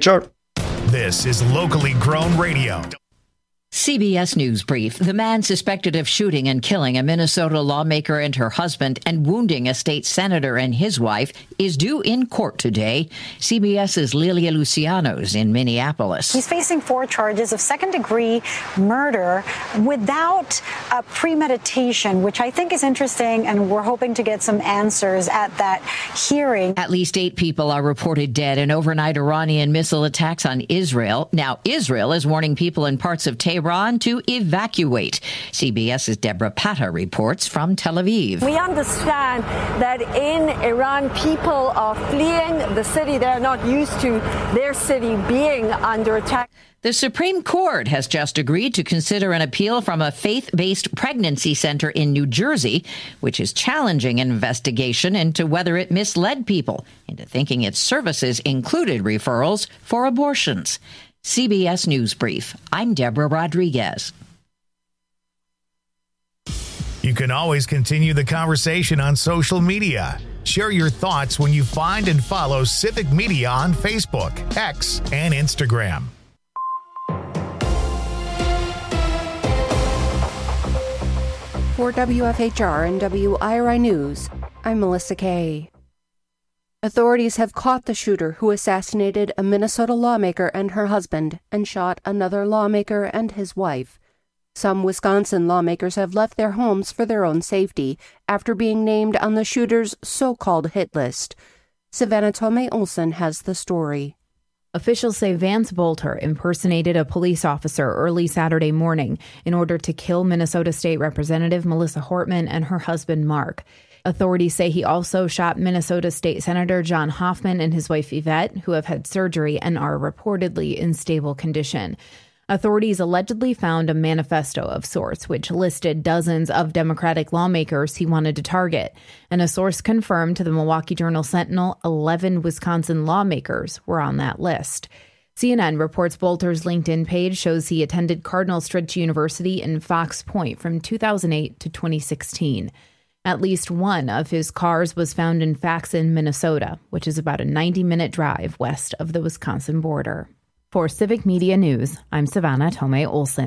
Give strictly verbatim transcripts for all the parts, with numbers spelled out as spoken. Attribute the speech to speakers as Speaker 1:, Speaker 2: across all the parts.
Speaker 1: H R.
Speaker 2: This is Locally Grown Radio.
Speaker 3: C B S News Brief. The man suspected of shooting and killing a Minnesota lawmaker and her husband and wounding a state senator and his wife is due in court today. CBS's Lilia Luciano's in Minneapolis.
Speaker 4: He's facing four charges of second-degree murder without a premeditation, which I think is interesting, and we're hoping to get some answers at that hearing.
Speaker 3: At least eight people are reported dead in overnight Iranian missile attacks on Israel. Now, Israel is warning people in parts of Tehran to evacuate. CBS's Deborah Patta reports from Tel Aviv.
Speaker 5: We understand that in Iran, people are fleeing the city. They're not used to their city being under attack.
Speaker 3: The Supreme Court has just agreed to consider an appeal from a faith-based pregnancy center in New Jersey, which is challenging an investigation into whether it misled people into thinking its services included referrals for abortions. C B S News Brief. I'm Deborah Rodriguez.
Speaker 2: You can always continue the conversation on social media. Share your thoughts when you find and follow Civic Media on Facebook, X, and Instagram.
Speaker 6: For W F H R and W I R I News, I'm Melissa Kay. Authorities have caught the shooter who assassinated a Minnesota lawmaker and her husband and shot another lawmaker and his wife. Some Wisconsin lawmakers have left their homes for their own safety after being named on the shooter's so-called hit list. Savannah Tomei Olsen has the story.
Speaker 7: Officials say Vance Bolter impersonated a police officer early Saturday morning in order to kill Minnesota State Representative Melissa Hortman and her husband Mark. Authorities say he also shot Minnesota State Senator John Hoffman and his wife Yvette, who have had surgery and are reportedly in stable condition. Authorities allegedly found a manifesto of sorts, which listed dozens of Democratic lawmakers he wanted to target. And a source confirmed to the Milwaukee Journal-Sentinel eleven Wisconsin lawmakers were on that list. C N N reports Bolter's LinkedIn page shows he attended Cardinal Stritch University in Fox Point from two thousand eight to twenty sixteen. At least one of his cars was found in Faxon, Minnesota, which is about a ninety-minute drive west of the Wisconsin border. For Civic Media News, I'm Savannah Tomei Olsen.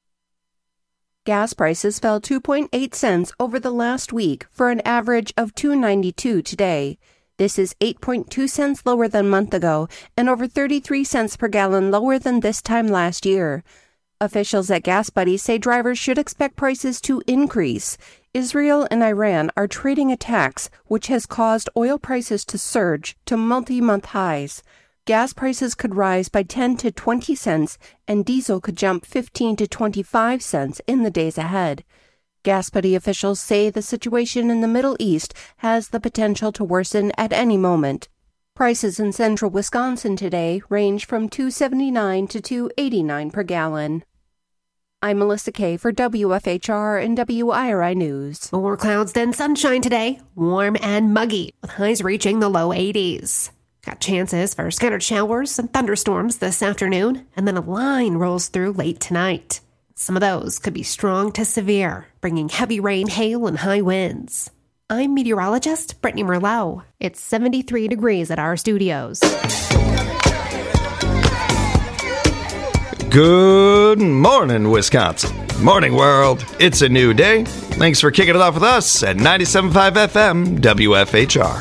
Speaker 6: Gas prices fell two point eight cents over the last week for an average of two dollars and ninety-two cents today. This is eight point two cents lower than a month ago and over thirty-three cents per gallon lower than this time last year. Officials at Gas Buddy say drivers should expect prices to increase. Israel and Iran are trading attacks, which has caused oil prices to surge to multi-month highs. Gas prices could rise by ten to twenty cents, and diesel could jump fifteen to twenty-five cents in the days ahead. Gas Buddy officials say the situation in the Middle East has the potential to worsen at any moment. Prices in central Wisconsin today range from two dollars and seventy-nine cents to two dollars and eighty-nine cents per gallon. I'm Melissa Kay for W F H R and W I R I News.
Speaker 8: More clouds than sunshine today, warm and muggy, with highs reaching the low eighties. Got chances for scattered showers and thunderstorms this afternoon, and then a line rolls through late tonight. Some of those could be strong to severe, bringing heavy rain, hail, and high winds. I'm meteorologist Brittany Merlot. It's seventy-three degrees at our studios.
Speaker 1: Good morning, Wisconsin. Morning, world. It's a new day. Thanks for kicking it off with us at ninety-seven point five F M W F H R.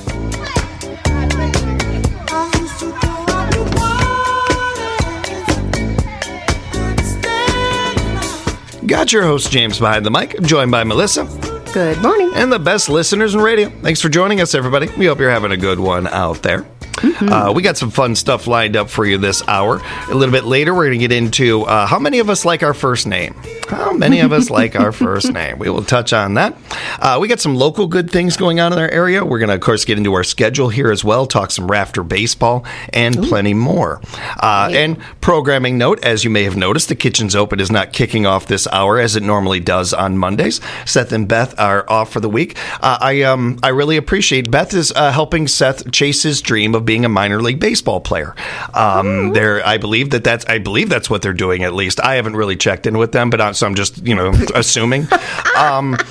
Speaker 1: Got your host, James, behind the mic. I'm joined by Melissa.
Speaker 6: Good morning.
Speaker 1: And the best listeners in radio. Thanks for joining us, everybody. We hope you're having a good one out there. Mm-hmm. Uh, we got some fun stuff lined up for you this hour. A little bit later, we're going to get into uh, how many of us like our first name. How many of us like our first name? We will touch on that. Uh, we got some local good things going on in our area. We're going to, of course, get into our schedule here as well, talk some Rafter baseball, and Ooh. plenty more. Uh, and programming note, as you may have noticed, the Kitchen's Open is not kicking off this hour as it normally does on Mondays. Seth and Beth are off for the week. Uh, I um I really appreciate Beth is uh, helping Seth chase his dream of being a minor league baseball player. Um, there, I believe that that's I believe that's what they're doing. At least I haven't really checked in with them, but I'm, so I'm just you know assuming. Um,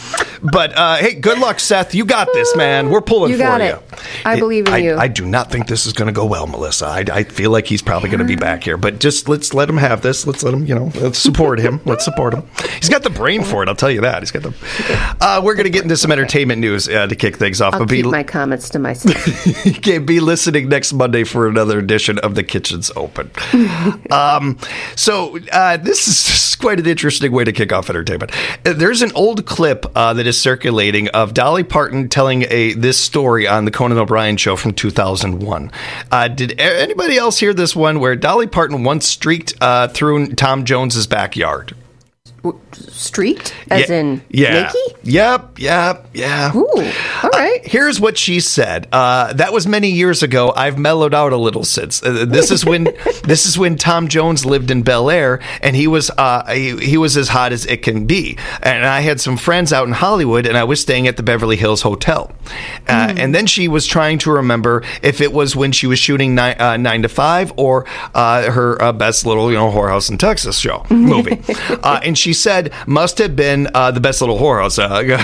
Speaker 1: But, uh, hey, good luck, Seth. You got this, man. We're pulling
Speaker 6: You
Speaker 1: for
Speaker 6: got
Speaker 1: you.
Speaker 6: it. I believe in
Speaker 1: I,
Speaker 6: you.
Speaker 1: I do not think this is going to go well, Melissa. I, I feel like he's probably going to be back here. But just let's let him have this. Let's let him, you know, let's support him. Let's support him. He's got the brain for it, I'll tell you that. He's got the. Uh, we're going to get into some entertainment news uh, to kick things off.
Speaker 6: I'll
Speaker 1: but
Speaker 6: keep
Speaker 1: be,
Speaker 6: my comments to myself.
Speaker 1: you can be listening next Monday for another edition of The Kitchen's Open. um, so uh, this is quite an interesting way to kick off entertainment. There's an old clip uh, that is circulating of Dolly Parton telling a this story on the Conan O'Brien show from two thousand one. Uh, did anybody else hear this one where Dolly Parton once streaked uh, through Tom Jones's backyard?
Speaker 6: Streaked? As
Speaker 1: yeah,
Speaker 6: in
Speaker 1: yeah.
Speaker 6: naked?
Speaker 1: Yep, yep, yeah.
Speaker 6: Ooh, all right.
Speaker 1: Uh, here's what she said. Uh, that was many years ago. I've mellowed out a little since. Uh, this is when this is when Tom Jones lived in Bel Air, and he was uh, he, he was as hot as it can be. And I had some friends out in Hollywood, and I was staying at the Beverly Hills Hotel. Uh, mm. And then she was trying to remember if it was when she was shooting nine, uh, nine to five or uh, her uh, Best Little you know Whorehouse in Texas show movie. uh, and she said must have been uh, the Best Little Whorehouse.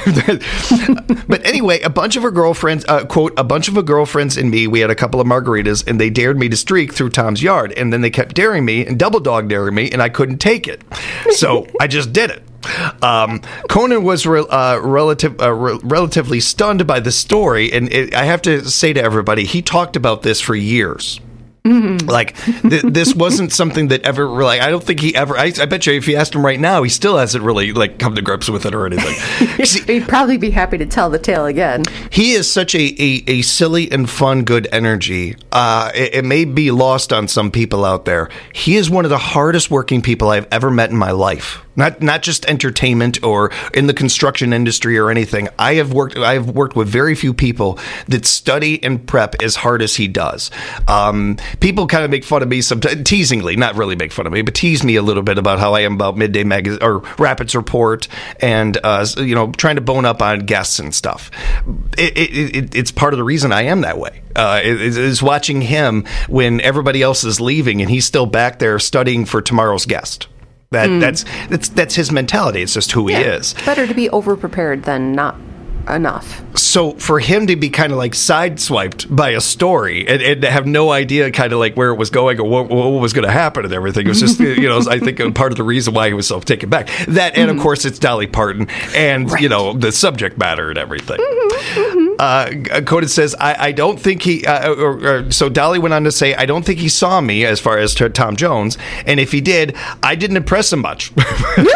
Speaker 1: Uh, but anyway, a bunch of her girlfriends, uh, quote, a bunch of her girlfriends and me, we had a couple of margaritas, and they dared me to streak through Tom's yard. And then they kept daring me and double dog daring me, and I couldn't take it. So I just did it. Um, Conan was re- uh, relative, uh, re- relatively stunned by the story. And it, I have to say to everybody, he talked about this for years. Mm-hmm. Like th- this wasn't something that ever really. I don't think he ever. I, I bet you if you asked him right now, he still hasn't really like come to grips with it or anything.
Speaker 6: He'd probably be happy to tell the tale again.
Speaker 1: He is such a, a, a silly and fun, good energy. Uh, it, it may be lost on some people out there. He is one of the hardest working people I've ever met in my life. Not not just entertainment or in the construction industry or anything. I have worked I have worked with very few people that study and prep as hard as he does. Um, people kind of make fun of me sometimes, teasingly, not really make fun of me, but tease me a little bit about how I am about Midday Magazine or Rapids Report and uh, you know trying to bone up on guests and stuff. It, it, it, it's part of the reason I am that way. Uh, is, is watching him when everybody else is leaving and he's still back there studying for tomorrow's guest. That mm. that's that's that's his mentality. It's just who yeah. he is.
Speaker 6: Better to be over prepared than not enough.
Speaker 1: So for him to be kind of like sideswiped by a story and, and have no idea kind of like where it was going or what, what was going to happen and everything, it was just you know I think part of the reason why he was so taken back. That and mm. of course it's Dolly Parton and right. you know the subject matter and everything. Mm-hmm, mm-hmm. Uh, Conan says, I, I don't think he, uh, or, or, so Dolly went on to say, I don't think he saw me as far as to Tom Jones. And if he did, I didn't impress him much. uh,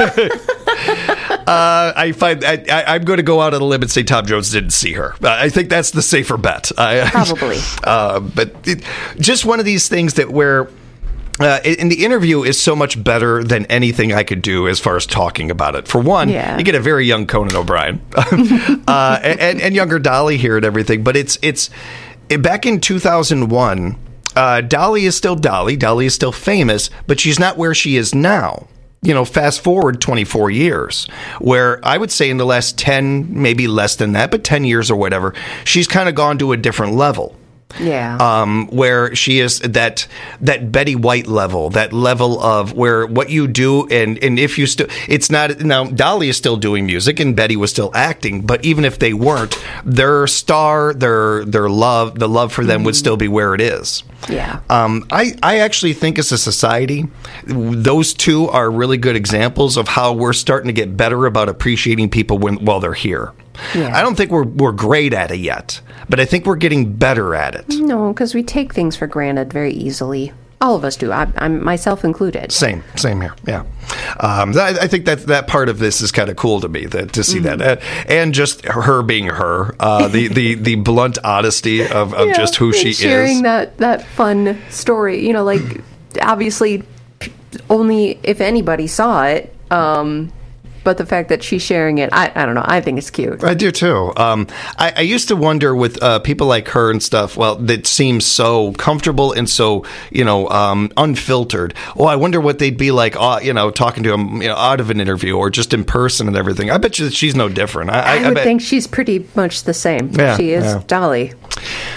Speaker 1: I find, I, I, I'm going to go out on a limb and say Tom Jones didn't see her. Uh, I think that's the safer bet. I,
Speaker 6: Probably.
Speaker 1: Uh, but it, just one of these things that where, Uh, and the interview is so much better than anything I could do as far as talking about it. For one, yeah. you get a very young Conan O'Brien uh, and, and younger Dolly here and everything. But it's it's it, back in two thousand one, uh, Dolly is still Dolly. Dolly is still famous, but she's not where she is now. You know, fast forward twenty-four years, where I would say in the last ten, maybe less than that, but ten years or whatever, she's kind of gone to a different level.
Speaker 6: Yeah.
Speaker 1: Um, where she is that that Betty White level, that level of where what you do and, and if you still, it's not, now Dolly is still doing music and Betty was still acting, but even if they weren't, their star, their their love, the love for them mm-hmm. would still be where it is.
Speaker 6: Yeah.
Speaker 1: Um, I, I actually think as a society, those two are really good examples of how we're starting to get better about appreciating people when while they're here. Yeah. I don't think we're we're great at it yet, but I think we're getting better at it.
Speaker 6: No, because we take things for granted very easily. All of us do. I, I'm myself included.
Speaker 1: Same, same here. Yeah, um, I, I think that that part of this is kind of cool to me that to see mm-hmm. that, uh, and just her being her, uh, the, the the blunt honesty of, of yeah, just who she
Speaker 6: sharing
Speaker 1: is.
Speaker 6: Sharing that that fun story, you know, like obviously only if anybody saw it. Um, But the fact that she's sharing it, I, I don't know. I think it's cute.
Speaker 1: I do, too. Um, I, I used to wonder with uh, people like her and stuff, well, that seems so comfortable and so, you know, um, unfiltered. Oh, I wonder what they'd be like, uh, you know, talking to them you know, out of an interview or just in person and everything. I bet you that she's no different. I,
Speaker 6: I,
Speaker 1: I
Speaker 6: would
Speaker 1: bet.
Speaker 6: think she's pretty much the same.
Speaker 1: Yeah,
Speaker 6: she is
Speaker 1: yeah.
Speaker 6: Dolly.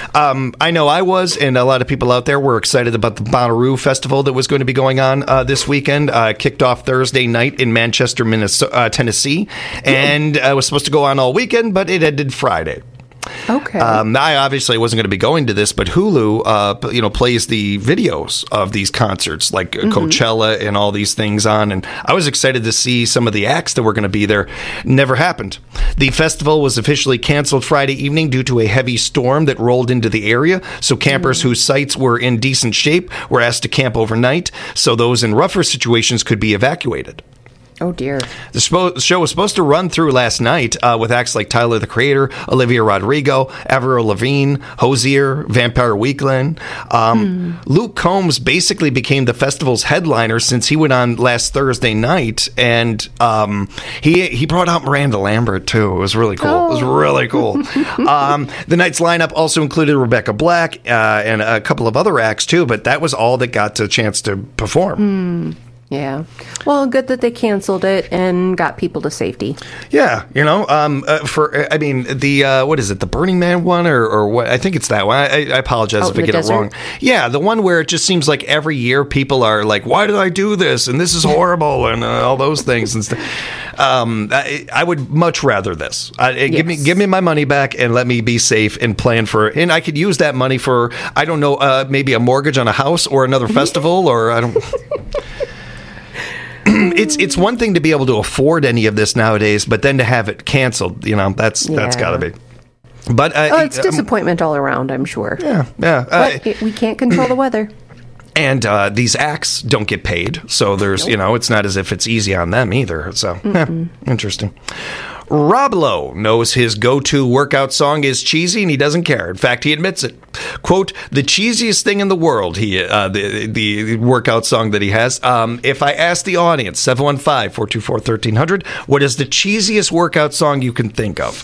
Speaker 1: Um, I know I was, and a lot of people out there were excited about the Bonnaroo Festival that was going to be going on uh, this weekend. Uh, kicked off Thursday night in Manchester, Minnesota, uh, Tennessee, and uh, was supposed to go on all weekend, but it ended Friday.
Speaker 6: Okay.
Speaker 1: Um, I obviously wasn't going to be going to this, but Hulu, uh, you know, plays the videos of these concerts, like mm-hmm. Coachella and all these things on, and I was excited to see some of the acts that were going to be there. Never happened. The festival was officially canceled Friday evening due to a heavy storm that rolled into the area, so campers mm-hmm. whose sites were in decent shape were asked to camp overnight, so those in rougher situations could be evacuated.
Speaker 6: Oh, dear.
Speaker 1: The spo- show was supposed to run through last night uh, with acts like Tyler, the Creator, Olivia Rodrigo, Avril Lavigne, Hozier, Vampire Weekend. Um, hmm. Luke Combs basically became the festival's headliner since he went on last Thursday night, and um, he he brought out Miranda Lambert, too. It was really cool. Oh. It was really cool. um, the night's lineup also included Rebecca Black uh, and a couple of other acts, too, but that was all that got a chance to perform.
Speaker 6: Hmm. Yeah. Well, good that they canceled it and got people to safety.
Speaker 1: Yeah. You know, um, uh, for, I mean, the, uh, what is it, the Burning Man one or, or what? I think it's that one. I, I apologize
Speaker 6: Out
Speaker 1: if I get
Speaker 6: desert?
Speaker 1: it wrong. Yeah. The one where it just seems like every year people are like, why did I do this? And this is horrible and uh, all those things and stuff. Um, I, I would much rather this. Uh, yes. Give me, give me my money back and let me be safe and plan for, and I could use that money for, I don't know, uh, maybe a mortgage on a house or another festival or I don't. It's it's one thing to be able to afford any of this nowadays, but then to have it canceled, you know, that's yeah. that's got to be. But uh,
Speaker 6: oh, it's disappointment um, all around, I'm sure.
Speaker 1: Yeah, yeah.
Speaker 6: But
Speaker 1: uh,
Speaker 6: it, we can't control the weather.
Speaker 1: And uh, these acts don't get paid, so there's nope. you know, it's not as if it's easy on them either. So yeah, interesting. Rob Lowe knows his go-to workout song is cheesy, and he doesn't care. In fact, he admits it. Quote, the cheesiest thing in the world, he uh, the, the workout song that he has. Um, if I ask the audience, seven one five, four two four, one three zero zero, what is the cheesiest workout song you can think of?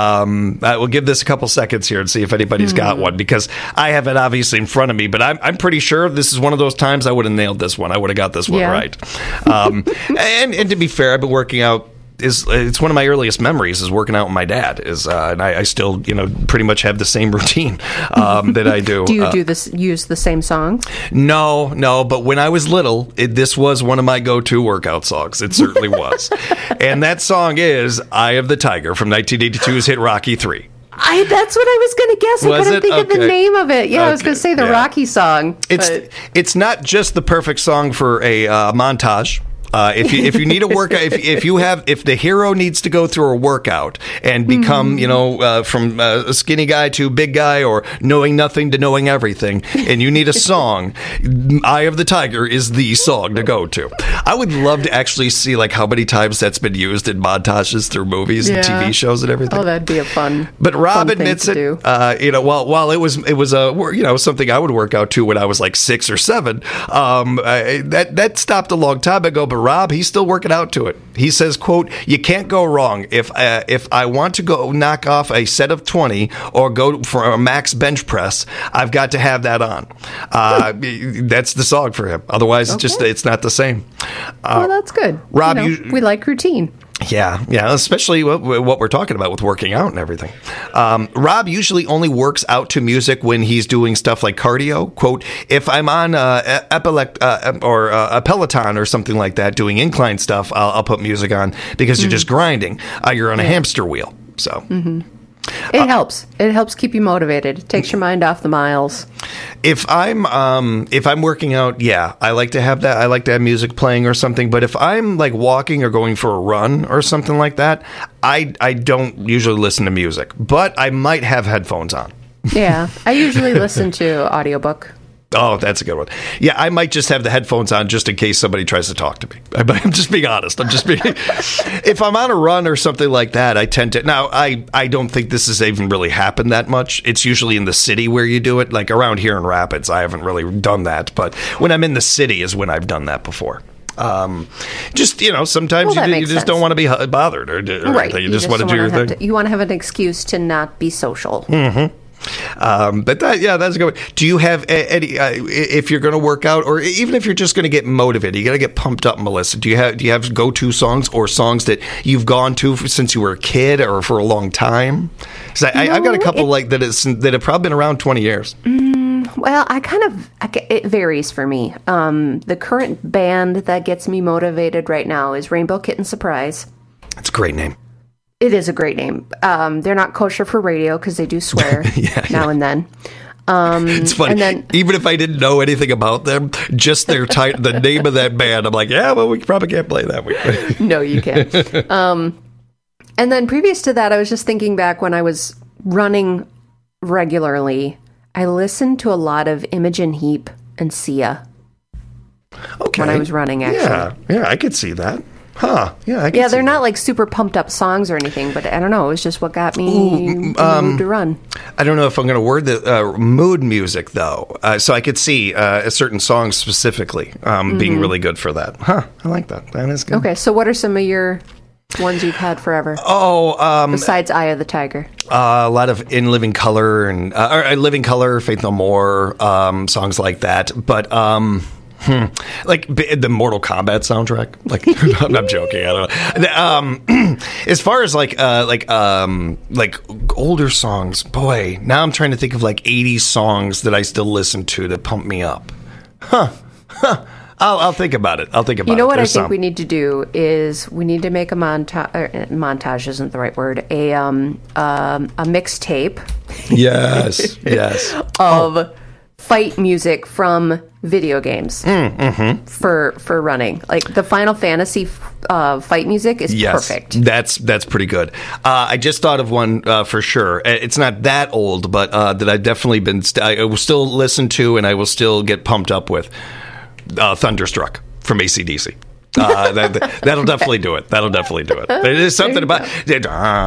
Speaker 1: Um, I will give this a couple seconds here and see if anybody's mm. got one, because I have it obviously in front of me, but I'm, I'm pretty sure this is one of those times I would have nailed this one. I would have got this one yeah. right. Um, and, and to be fair, I've been working out. Is it's one of my earliest memories is working out with my dad is uh, and I, I still you know pretty much have the same routine um, that I do.
Speaker 6: Do you
Speaker 1: uh,
Speaker 6: do this use the same song?
Speaker 1: No, no. But when I was little, it, this was one of my go-to workout songs. It certainly was, and that song is "Eye of the Tiger" from nineteen eighty-two's hit Rocky three.
Speaker 6: I, that's what I was going to guess. I
Speaker 1: was
Speaker 6: couldn't
Speaker 1: it?
Speaker 6: think
Speaker 1: Okay.
Speaker 6: of the name of it. Yeah,
Speaker 1: okay.
Speaker 6: I was going to say the
Speaker 1: yeah.
Speaker 6: Rocky song.
Speaker 1: It's
Speaker 6: but.
Speaker 1: it's not just the perfect song for a uh, montage. Uh, if you if you need a workout, if if you have if the hero needs to go through a workout and become mm-hmm. you know uh, from uh, a skinny guy to a big guy or knowing nothing to knowing everything, and you need a song, "Eye of the Tiger" is the song to go to. I would love to actually see like how many times that's been used in montages through movies
Speaker 6: yeah.
Speaker 1: and T V shows and everything.
Speaker 6: Oh, that'd be a fun.
Speaker 1: But Rob
Speaker 6: fun
Speaker 1: admits
Speaker 6: thing
Speaker 1: it. Uh, you know, while while it was it was a you know something I would work out to when I was like six or seven. Um, I, that that stopped a long time ago. But Rob, he's still working out to it. He says, "quote You can't go wrong. If uh, if I want to go knock off a set of twenty or go for a max bench press, I've got to have that on." Uh, that's the song for him. Otherwise, okay. it's just it's not the same. Uh,
Speaker 6: well, that's good.
Speaker 1: Rob,
Speaker 6: you know,
Speaker 1: you,
Speaker 6: we like routine.
Speaker 1: Yeah, yeah, especially what, what we're talking about with working out and everything. Um, Rob usually only works out to music when he's doing stuff like cardio. Quote, if I'm on uh, epilect, uh, or uh, a Peloton or something like that doing incline stuff, I'll, I'll put music on because mm-hmm. you're just grinding. Uh, you're on a yeah. hamster wheel. So
Speaker 6: mm-hmm. It uh, helps. It helps keep you motivated. It takes your mind off the miles.
Speaker 1: If I'm um, if I'm working out, yeah, I like to have that. I like to have music playing or something. But if I'm like walking or going for a run or something like that, I I don't usually listen to music. But I might have headphones on.
Speaker 6: Yeah, I usually listen to audiobook.
Speaker 1: Oh, that's a good one. Yeah, I might just have the headphones on just in case somebody tries to talk to me. I'm just being honest. I'm just being. If I'm on a run or something like that, I tend to. Now, I, I don't think this has even really happened that much. It's usually in the city where you do it. Like around here in Rapids, I haven't really done that. But when I'm in the city is when I've done that before. Um, just, you know, sometimes
Speaker 6: well,
Speaker 1: you, you just
Speaker 6: sense.
Speaker 1: don't want to be bothered or, or
Speaker 6: right.
Speaker 1: You,
Speaker 6: you
Speaker 1: just,
Speaker 6: just
Speaker 1: want to do your thing.
Speaker 6: To, you want to have an excuse to not be social.
Speaker 1: Mm-hmm. Um, but that, yeah, that's a good one. Do you have any, uh, if you're going to work out, or even if you're just going to get motivated, you got to get pumped up, Melissa. Do you have do you have go-to songs or songs that you've gone to for, since you were a kid or for a long time? Because I, no, I've got a couple it, like that is that have probably been around twenty years.
Speaker 6: Mm, well, I kind of I, it varies for me. Um, the current band that gets me motivated right now is Rainbow Kitten Surprise.
Speaker 1: That's a great name.
Speaker 6: It is a great name. Um, they're not kosher for radio because they do swear
Speaker 1: yeah,
Speaker 6: now
Speaker 1: yeah.
Speaker 6: and then. Um,
Speaker 1: it's funny.
Speaker 6: And then,
Speaker 1: even if I didn't know anything about them, just their tit- the name of that band, I'm like, yeah, well, we probably can't play that.
Speaker 6: No, you can't. Um, and then previous to that, I was just thinking back when I was running regularly, I listened to a lot of Imogen Heap and Sia.
Speaker 1: Okay.
Speaker 6: When I was running, actually.
Speaker 1: Yeah, yeah, I could see that. Huh. Yeah, I can
Speaker 6: Yeah,
Speaker 1: see
Speaker 6: they're not
Speaker 1: that.
Speaker 6: like super pumped up songs or anything, but I don't know. It was just what got me
Speaker 1: Ooh, um,
Speaker 6: moved to run.
Speaker 1: I don't know if I'm going to word the uh, mood music, though. Uh, so I could see uh, a certain song specifically um, mm-hmm. being really good for that. Huh. I like that. That is good.
Speaker 6: Okay, so what are some of your ones you've had forever?
Speaker 1: Oh, um,
Speaker 6: besides Eye of the Tiger.
Speaker 1: Uh, a lot of In Living Color and uh, or, uh, Living Color, Faith No More, um, songs like that. But um, hmm, like b- the Mortal Kombat soundtrack. Like I'm not joking. I don't know. Um, as far as like uh, like um, like older songs, boy, now I'm trying to think of like eighties songs that I still listen to that pump me up. Huh. Huh. I'll, I'll think about it. I'll think about it.
Speaker 6: You know what
Speaker 1: There's
Speaker 6: I think
Speaker 1: some.
Speaker 6: we need to do is we need to make a montage. Montage isn't the right word. A um, um a mixtape.
Speaker 1: Yes. Yes.
Speaker 6: of
Speaker 1: oh.
Speaker 6: fight music from video games
Speaker 1: mm, mm-hmm.
Speaker 6: for for running. Like the Final Fantasy uh, fight music is
Speaker 1: yes,
Speaker 6: perfect.
Speaker 1: That's that's pretty good. Uh, I just thought of one uh, for sure. It's not that old, but uh, that I've definitely been. St- I will still listen to, and I will still get pumped up with. Uh, Thunderstruck from A C D C. Uh, that, that'll definitely do it. That'll definitely do it. There's something about it.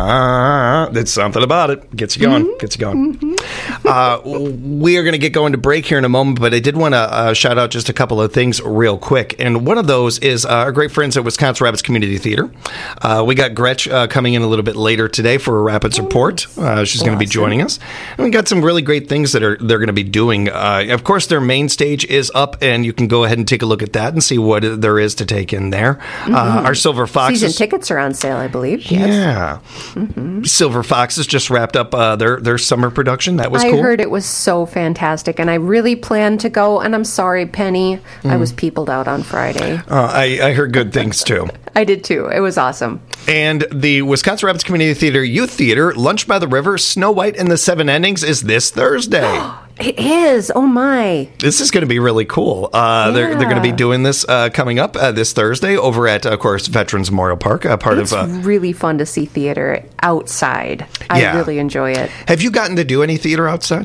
Speaker 1: Uh, there's something about it. Gets you going. Mm-hmm. Gets you going. Mm-hmm. Uh, we are going to get going to break here in a moment, but I did want to uh, shout out just a couple of things real quick. And one of those is uh, our great friends at Wisconsin Rapids Community Theater. Uh, we got Gretch uh, coming in a little bit later today for a Rapids report. Uh, she's going to be joining us. And we got some really great things that are they're going to be doing. Uh, of course, their main stage is up, and you can go ahead and take a look at that and see what there is to take in there. Mm-hmm. Uh, our Silver Foxes.
Speaker 6: Season tickets are on sale, I believe.
Speaker 1: Yeah.
Speaker 6: Yes. Mm-hmm.
Speaker 1: Silver Foxes just wrapped up uh, their, their summer production. That was
Speaker 6: I
Speaker 1: cool.
Speaker 6: I heard it was so fantastic, and I really planned to go, and I'm sorry, Penny. Mm. I was peopled out on Friday.
Speaker 1: Uh, I, I heard good things, too.
Speaker 6: I did, too. It was awesome.
Speaker 1: And the Wisconsin Rapids Community Theater Youth Theater, Lunch by the River, Snow White and the Seven Endings is this Thursday.
Speaker 6: It is. Oh, my.
Speaker 1: This is going to be really cool. Uh, yeah. They're, they're going to be doing this uh, coming up uh, this Thursday over at, of course, Veterans Memorial Park. Uh, part
Speaker 6: it's
Speaker 1: of.
Speaker 6: It's uh, really fun to see theater outside. I
Speaker 1: yeah.
Speaker 6: really enjoy it.
Speaker 1: Have you gotten to do any theater outside?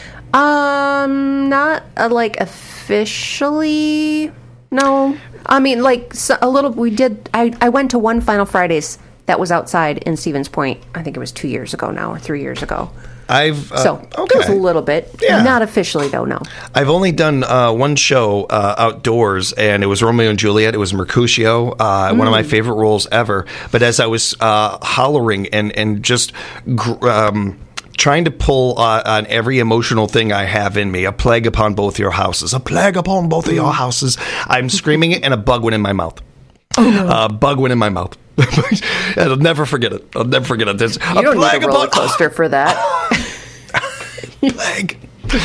Speaker 6: Um, not uh, like officially. No. I mean, like so, a little. We did. I, I went to one Final Fridays that was outside in Stevens Point. I think it was two years ago now, or three years ago.
Speaker 1: I've uh,
Speaker 6: so
Speaker 1: okay.
Speaker 6: it was a little bit,
Speaker 1: yeah.
Speaker 6: not officially though. No,
Speaker 1: I've only done uh, one show uh, outdoors, and it was Romeo and Juliet. It was Mercutio, uh, mm. one of my favorite roles ever. But as I was uh, hollering and and just. Gr- um, trying to pull uh, on every emotional thing I have in me, a plague upon both your houses, a plague upon both of your houses. I'm screaming it, and a bug went in my mouth. Oh, no. Uh, bug went in my mouth. I'll never forget it. I'll never forget it. There's
Speaker 6: you a don't
Speaker 1: plague
Speaker 6: need a roller
Speaker 1: upon-
Speaker 6: coaster for that.
Speaker 1: Plague.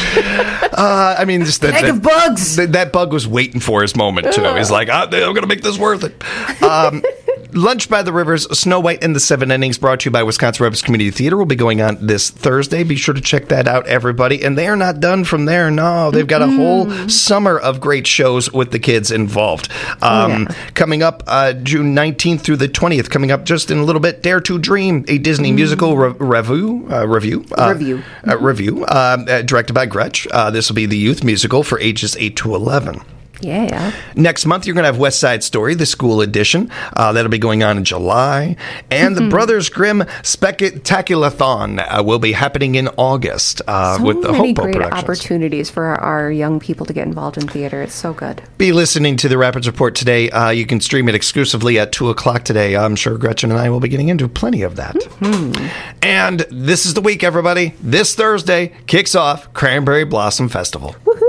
Speaker 1: Uh, I mean, just that,
Speaker 6: plague
Speaker 1: that,
Speaker 6: of bugs.
Speaker 1: That, that bug was waiting for his moment too. He's like, oh, I'm going to make this worth it. Um, Lunch by the Rivers, Snow White and the Seven Endings, brought to you by Wisconsin Rapids Community Theater, will be going on this Thursday. Be sure to check that out, everybody. And they are not done from there. No, they've got a whole summer of great shows with the kids involved. Um, yeah. Coming up uh, June nineteenth through the twentieth, coming up just in a little bit, Dare to Dream, a Disney mm. musical re- review, uh, review, uh,
Speaker 6: review,
Speaker 1: uh, review, uh, uh, directed by Gretch. Uh, this will be the youth musical for ages eight to eleven.
Speaker 6: Yeah.
Speaker 1: Next month, you're going to have West Side Story, the school edition. Uh, that'll be going on in July. And the Brothers Grimm Spectaculathon uh, will be happening in August uh,
Speaker 6: so
Speaker 1: with the
Speaker 6: many
Speaker 1: Hopo
Speaker 6: great
Speaker 1: Productions.
Speaker 6: opportunities for our, our young people to get involved in theater. It's so good.
Speaker 1: Be listening to the Rapids Report today. Uh, you can stream it exclusively at two o'clock today. I'm sure Gretchen and I will be getting into plenty of that. Mm-hmm. And this is the week, everybody. This Thursday kicks off Cranberry Blossom Festival.
Speaker 6: Woohoo!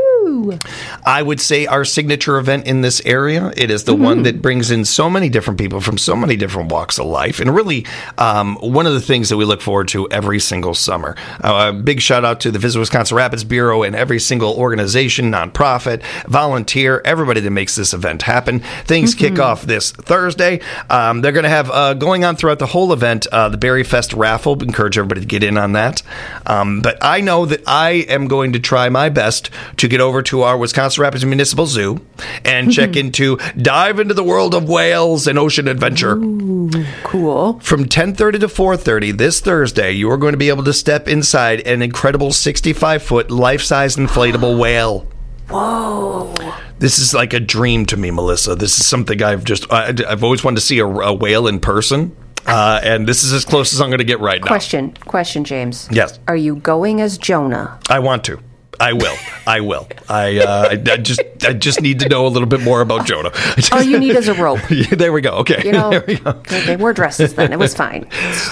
Speaker 1: I would say our signature event in this area. It is the mm-hmm. one that brings in so many different people from so many different walks of life. And really, um, one of the things that we look forward to every single summer. Uh, a big shout out to the Visit Wisconsin Rapids Bureau and every single organization, nonprofit, volunteer, everybody that makes this event happen. Things mm-hmm. kick off this Thursday. Um, they're going to have uh, going on throughout the whole event, uh, the Berry Fest raffle. Encourage everybody to get in on that. Um, but I know that I am going to try my best to get over to our Wisconsin Rapids Municipal Zoo and check into dive into the world of whales and ocean adventure.
Speaker 6: Ooh, cool.
Speaker 1: From ten thirty to four thirty this Thursday, you are going to be able to step inside an incredible sixty-five foot life-size inflatable whale.
Speaker 6: Whoa.
Speaker 1: This is like a dream to me, Melissa. This is something I've just, I, I've always wanted to see a, a whale in person. Uh, and this is as close as I'm going to get right now.
Speaker 6: Question, question, James.
Speaker 1: Yes.
Speaker 6: Are you going as Jonah?
Speaker 1: I want to. I will. I will. I, uh, I I just I just need to know a little bit more about Jonah.
Speaker 6: All you need is a rope.
Speaker 1: Yeah, there we go. Okay.
Speaker 6: You know,
Speaker 1: there we go.
Speaker 6: They wore dresses then. It was fine.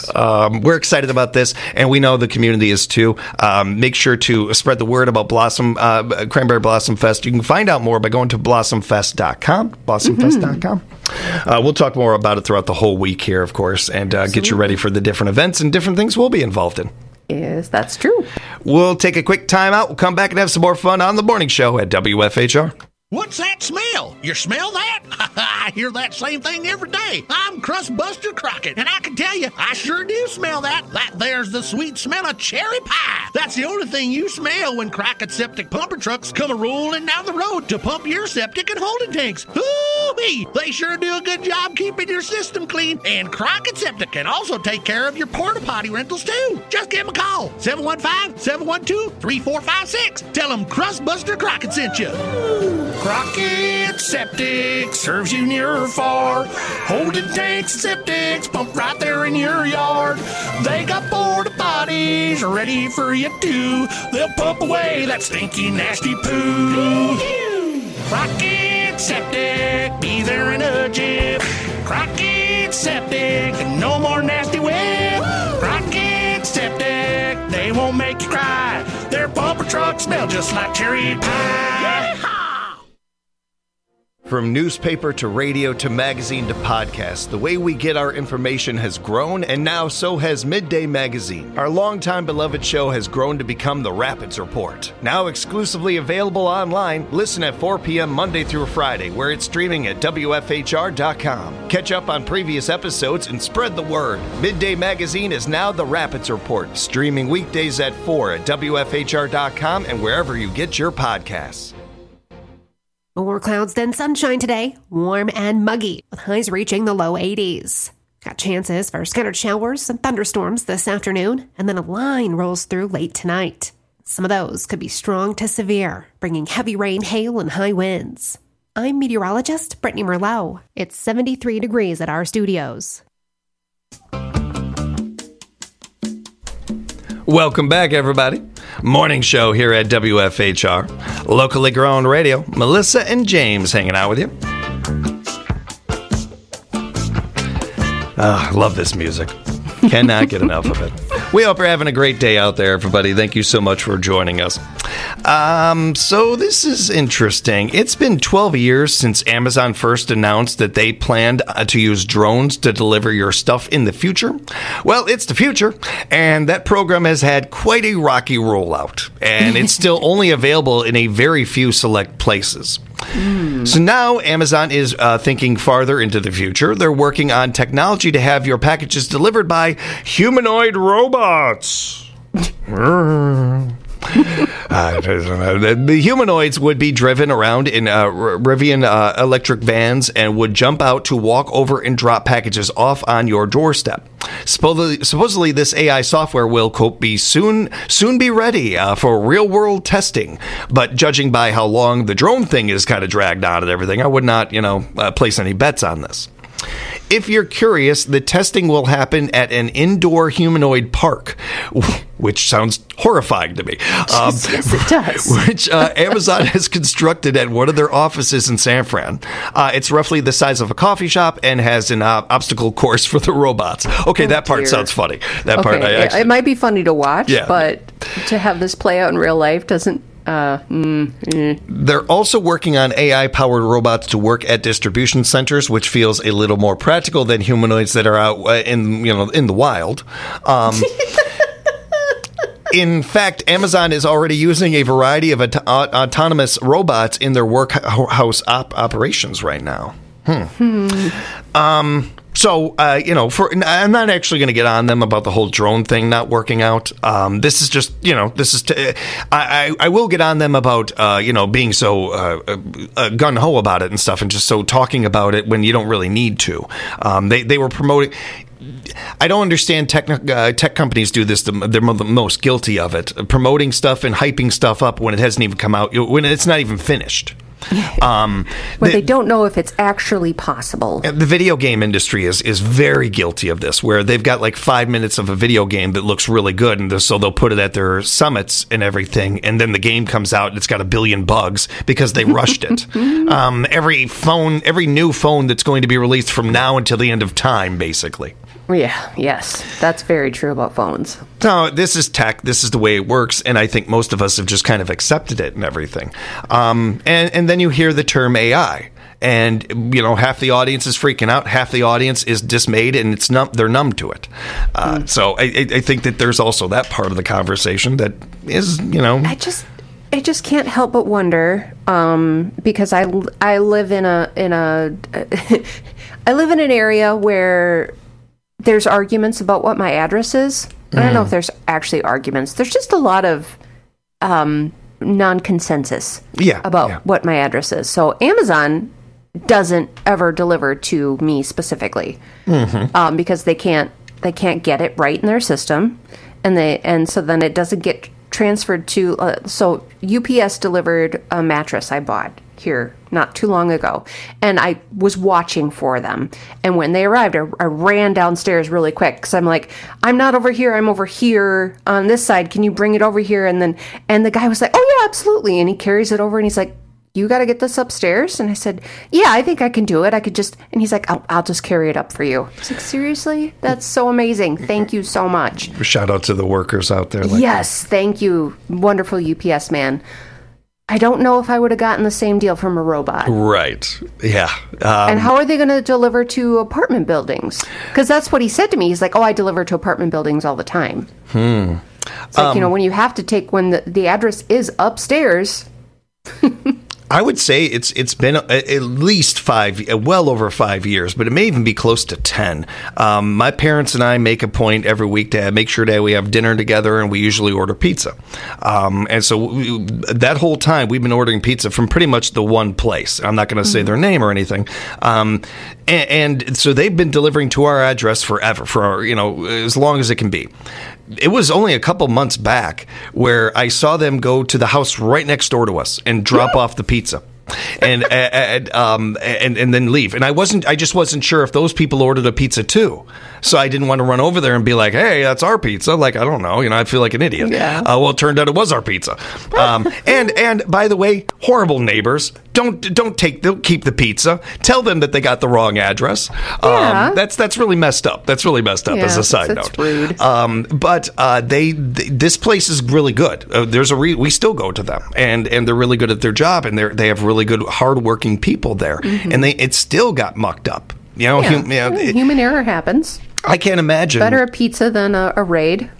Speaker 1: Um, we're excited about this, and we know the community is too. Um, make sure to spread the word about Blossom uh, Cranberry Blossom Fest. You can find out more by going to blossom fest dot com. blossom fest dot com. Mm-hmm. Uh, we'll talk more about it throughout the whole week here, of course, and uh, get you ready for the different events and different things we'll be involved in.
Speaker 6: Yes, that's true.
Speaker 1: We'll take a quick time out. We'll come back and have some more fun on the morning show at W F H R.
Speaker 9: What's that smell? You smell that? I hear that same thing every day. I'm Crustbuster Crockett, and I can tell you, I sure do smell that. That there's the sweet smell of cherry pie. That's the only thing you smell when Crockett Septic Pumper Trucks come a-rolling down the road to pump your septic and holding tanks. Hoo-wee! They sure do a good job keeping your system clean, and Crockett Septic can also take care of your porta potty rentals, too. Just give them a call, seven one five, seven one two, three four five six. Tell them Crustbuster Crockett sent you. Crockett Septic serves you near or far. Holding tanks and septics pump right there in your yard. They got porta potties ready for you too. They'll pump away that stinky, nasty poo. Crockett Septic, be there in a jiff. Crockett Septic, no more nasty whip. Crockett Septic, they won't make you cry. Their pumper trucks smell just like cherry pie. Yeehaw!
Speaker 1: From newspaper to radio to magazine to podcast, the way we get our information has grown, and now so has Midday Magazine. Our longtime beloved show has grown to become the Rapids Report. Now exclusively available online, listen at four p.m. Monday through Friday, where it's streaming at W F H R dot com. Catch up on previous episodes and spread the word. Midday Magazine is now the Rapids Report, streaming weekdays at four at W F H R dot com and wherever you get your podcasts.
Speaker 8: More clouds than sunshine today. Warm and muggy, with highs reaching the low eighties. Got chances for scattered showers and thunderstorms this afternoon, and then a line rolls through late tonight. Some of those could be strong to severe, bringing heavy rain, hail, and high winds. I'm meteorologist Brittany Merlot. It's seventy-three degrees at our studios.
Speaker 1: Welcome back, everybody. Morning show here at W F H R. Locally grown radio. Melissa and James hanging out with you. Oh, I love this music. Cannot get enough of it. We hope you're having a great day out there, everybody. Thank you so much for joining us. Um, so this is interesting. It's been twelve years since Amazon first announced that they planned uh, to use drones to deliver your stuff in the future. Well, it's the future, and that program has had quite a rocky rollout, and it's still only available in a very few select places. Mm. So now Amazon is uh, thinking farther into the future. They're working on technology to have your packages delivered by humanoid robots. Uh, the, the humanoids would be driven around in uh, Rivian uh, electric vans and would jump out to walk over and drop packages off on your doorstep. Supposedly, supposedly this A I software will, quote, be soon soon be ready uh, for real-world testing. But judging by how long the drone thing is kind of dragged on and everything, I would not, you know, uh, place any bets on this. If you're curious, the testing will happen at an indoor humanoid park, which sounds horrifying to me. Um,
Speaker 6: yes, it does.
Speaker 1: Which uh, Amazon has constructed at one of their offices in San Fran. Uh, it's roughly the size of a coffee shop and has an uh, obstacle course for the robots. Okay,
Speaker 6: oh,
Speaker 1: that part
Speaker 6: dear.
Speaker 1: sounds funny. That
Speaker 6: okay,
Speaker 1: part, I actually,
Speaker 6: it might be funny to watch,
Speaker 1: yeah.
Speaker 6: but to have this play out in real life doesn't. Uh, mm, mm.
Speaker 1: They're also working on A I-powered robots to work at distribution centers, which feels a little more practical than humanoids that are out in, you know, in the wild. Um, in fact, Amazon is already using a variety of auto- autonomous robots in their workhouse op- operations right now. Hmm. hmm. Um. So, uh, you know, for I'm not actually going to get on them about the whole drone thing not working out. Um, this is just, you know, this is. T- I, I I will get on them about, uh, you know, being so uh, uh, gun ho about it and stuff, and just so talking about it when you don't really need to. Um, they they were promoting. I don't understand tech uh, tech companies do this. They're the most guilty of it, promoting stuff and hyping stuff up when it hasn't even come out, when it's not even finished. Um,
Speaker 6: when
Speaker 1: the,
Speaker 6: they don't know if it's actually possible.
Speaker 1: The video game industry is, is very guilty of this, where they've got like five minutes of a video game that looks really good, and so they'll put it at their summits and everything, and then the game comes out and it's got a billion bugs because they rushed it. um, every phone, every new phone that's going to be released from now until the end of time, basically.
Speaker 6: Yeah, yes, that's very true about phones.
Speaker 1: No, this is tech. This is the way it works, and I think most of us have just kind of accepted it and everything. Um, and, and then you hear the term A I, and you know half the audience is freaking out, half the audience is dismayed, and it's numb, they're numb to it. Uh, mm. So I, I think that there's also that part of the conversation that is, you know,
Speaker 6: I just. I just can't help but wonder, um, because I, I live in a in a I live in an area where there's arguments about what my address is. Mm. I don't know if there's actually arguments. There's just a lot of um, non-consensus
Speaker 1: yeah,
Speaker 6: about
Speaker 1: yeah.
Speaker 6: what my address is. So Amazon doesn't ever deliver to me specifically mm-hmm. um, because they can't they can't get it right in their system, and they and so then it doesn't get transferred to. Uh, so U P S delivered a mattress I bought here not too long ago, and I was watching for them, and when they arrived I, I ran downstairs really quick because I'm like, I'm not over here, I'm over here on this side, can you bring it over here? And then and the guy was like, oh yeah, absolutely, and he carries it over and he's like, you got to get this upstairs? And I said, yeah, I think I can do it. I could just, and he's like, I'll, I'll just carry it up for you. I was like, seriously? That's so amazing. Thank you so much.
Speaker 1: Shout out to the workers out there. Like
Speaker 6: yes, that. Thank you. Wonderful U P S man. I don't know if I would have gotten the same deal from a robot.
Speaker 1: Right. Yeah. Um,
Speaker 6: and how are they going to deliver to apartment buildings? Because that's what he said to me. He's like, oh, I deliver to apartment buildings all the time.
Speaker 1: Hmm.
Speaker 6: It's like,
Speaker 1: um,
Speaker 6: you know, when you have to take, when the, the address is upstairs.
Speaker 1: I would say it's it's been at least five, well over five years, but it may even be close to ten. Um, my parents and I make a point every week to make sure that we have dinner together, and we usually order pizza. Um, and so we, that whole time, we've been ordering pizza from pretty much the one place. I'm not going to mm-hmm. say their name or anything. Um, and, and so they've been delivering to our address forever, for you know as long as it can be. It was only a couple months back where I saw them go to the house right next door to us and drop off the pizza. And and, um, and and then leave. And I wasn't. I just wasn't sure if those people ordered a pizza too. So I didn't want to run over there and be like, "Hey, that's our pizza." Like, I don't know. You know, I feel like an idiot.
Speaker 6: Yeah.
Speaker 1: Uh, well, it turned out it was our pizza. Um, and and by the way, horrible neighbors. Don't don't take don't keep the pizza. Tell them that they got the wrong address.
Speaker 6: Yeah.
Speaker 1: Um, that's that's really messed up. That's really messed up.
Speaker 6: Yeah,
Speaker 1: as a side
Speaker 6: that's
Speaker 1: note.
Speaker 6: Rude.
Speaker 1: Um, but uh, they, they this place is really good. Uh, there's a re- we still go to them, and and they're really good at their job, and they they have really good hardworking people there, mm-hmm. and they it still got mucked up. You know,
Speaker 6: yeah.
Speaker 1: hum, you know
Speaker 6: yeah,
Speaker 1: it,
Speaker 6: human error happens.
Speaker 1: I can't imagine
Speaker 6: Better a pizza than a, a raid.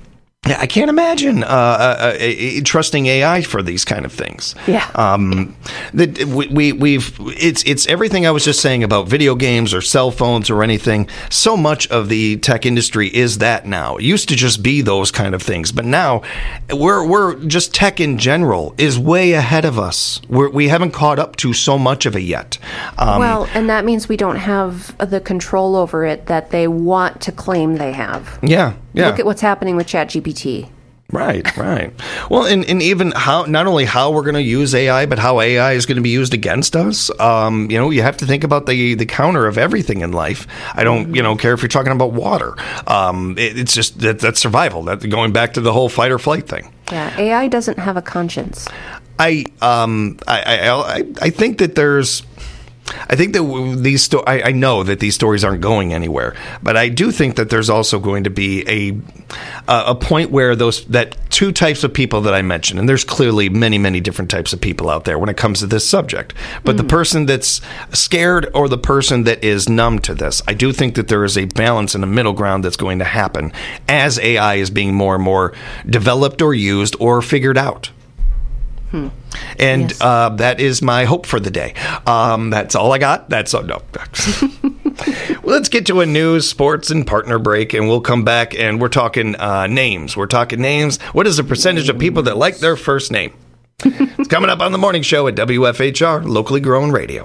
Speaker 1: I can't imagine uh, uh, uh, trusting A I for these kind of things.
Speaker 6: Yeah.
Speaker 1: Um, that we, we we've it's it's everything I was just saying about video games or cell phones or anything. So much of the tech industry is that now. It used to just be those kind of things, but now we're we're just tech in general is way ahead of us. We're, we haven't caught up to so much of it yet. Um,
Speaker 6: well, and that means we don't have the control over it that they want to claim they have.
Speaker 1: Yeah. Yeah.
Speaker 6: Look at what's happening with ChatGPT.
Speaker 1: Right, right. Well, and, and even how not only how we're going to use A I, but how A I is going to be used against us. Um, you know, you have to think about the the counter of everything in life. I don't, you know, care if you're talking about water. Um, it, it's just that that's survival. That going back to the whole fight or flight thing.
Speaker 6: Yeah, A I doesn't have a conscience.
Speaker 1: I um I I I think that there's. I think that these sto- I, I know that these stories aren't going anywhere, but I do think that there's also going to be a a point where those that two types of people that I mentioned, and there's clearly many many different types of people out there when it comes to this subject, but mm. the person that's scared or the person that is numb to this, I do think that there is a balance in the middle ground that's going to happen as A I is being more and more developed or used or figured out. Hmm. And yes. uh, that is my hope for the day. Um, that's all I got. That's all. No. Well, let's get to a news, sports, and partner break, and we'll come back and we're talking uh, names. We're talking names. What is the percentage of people that like their first name? It's coming up on the morning show at W F H R, locally grown radio.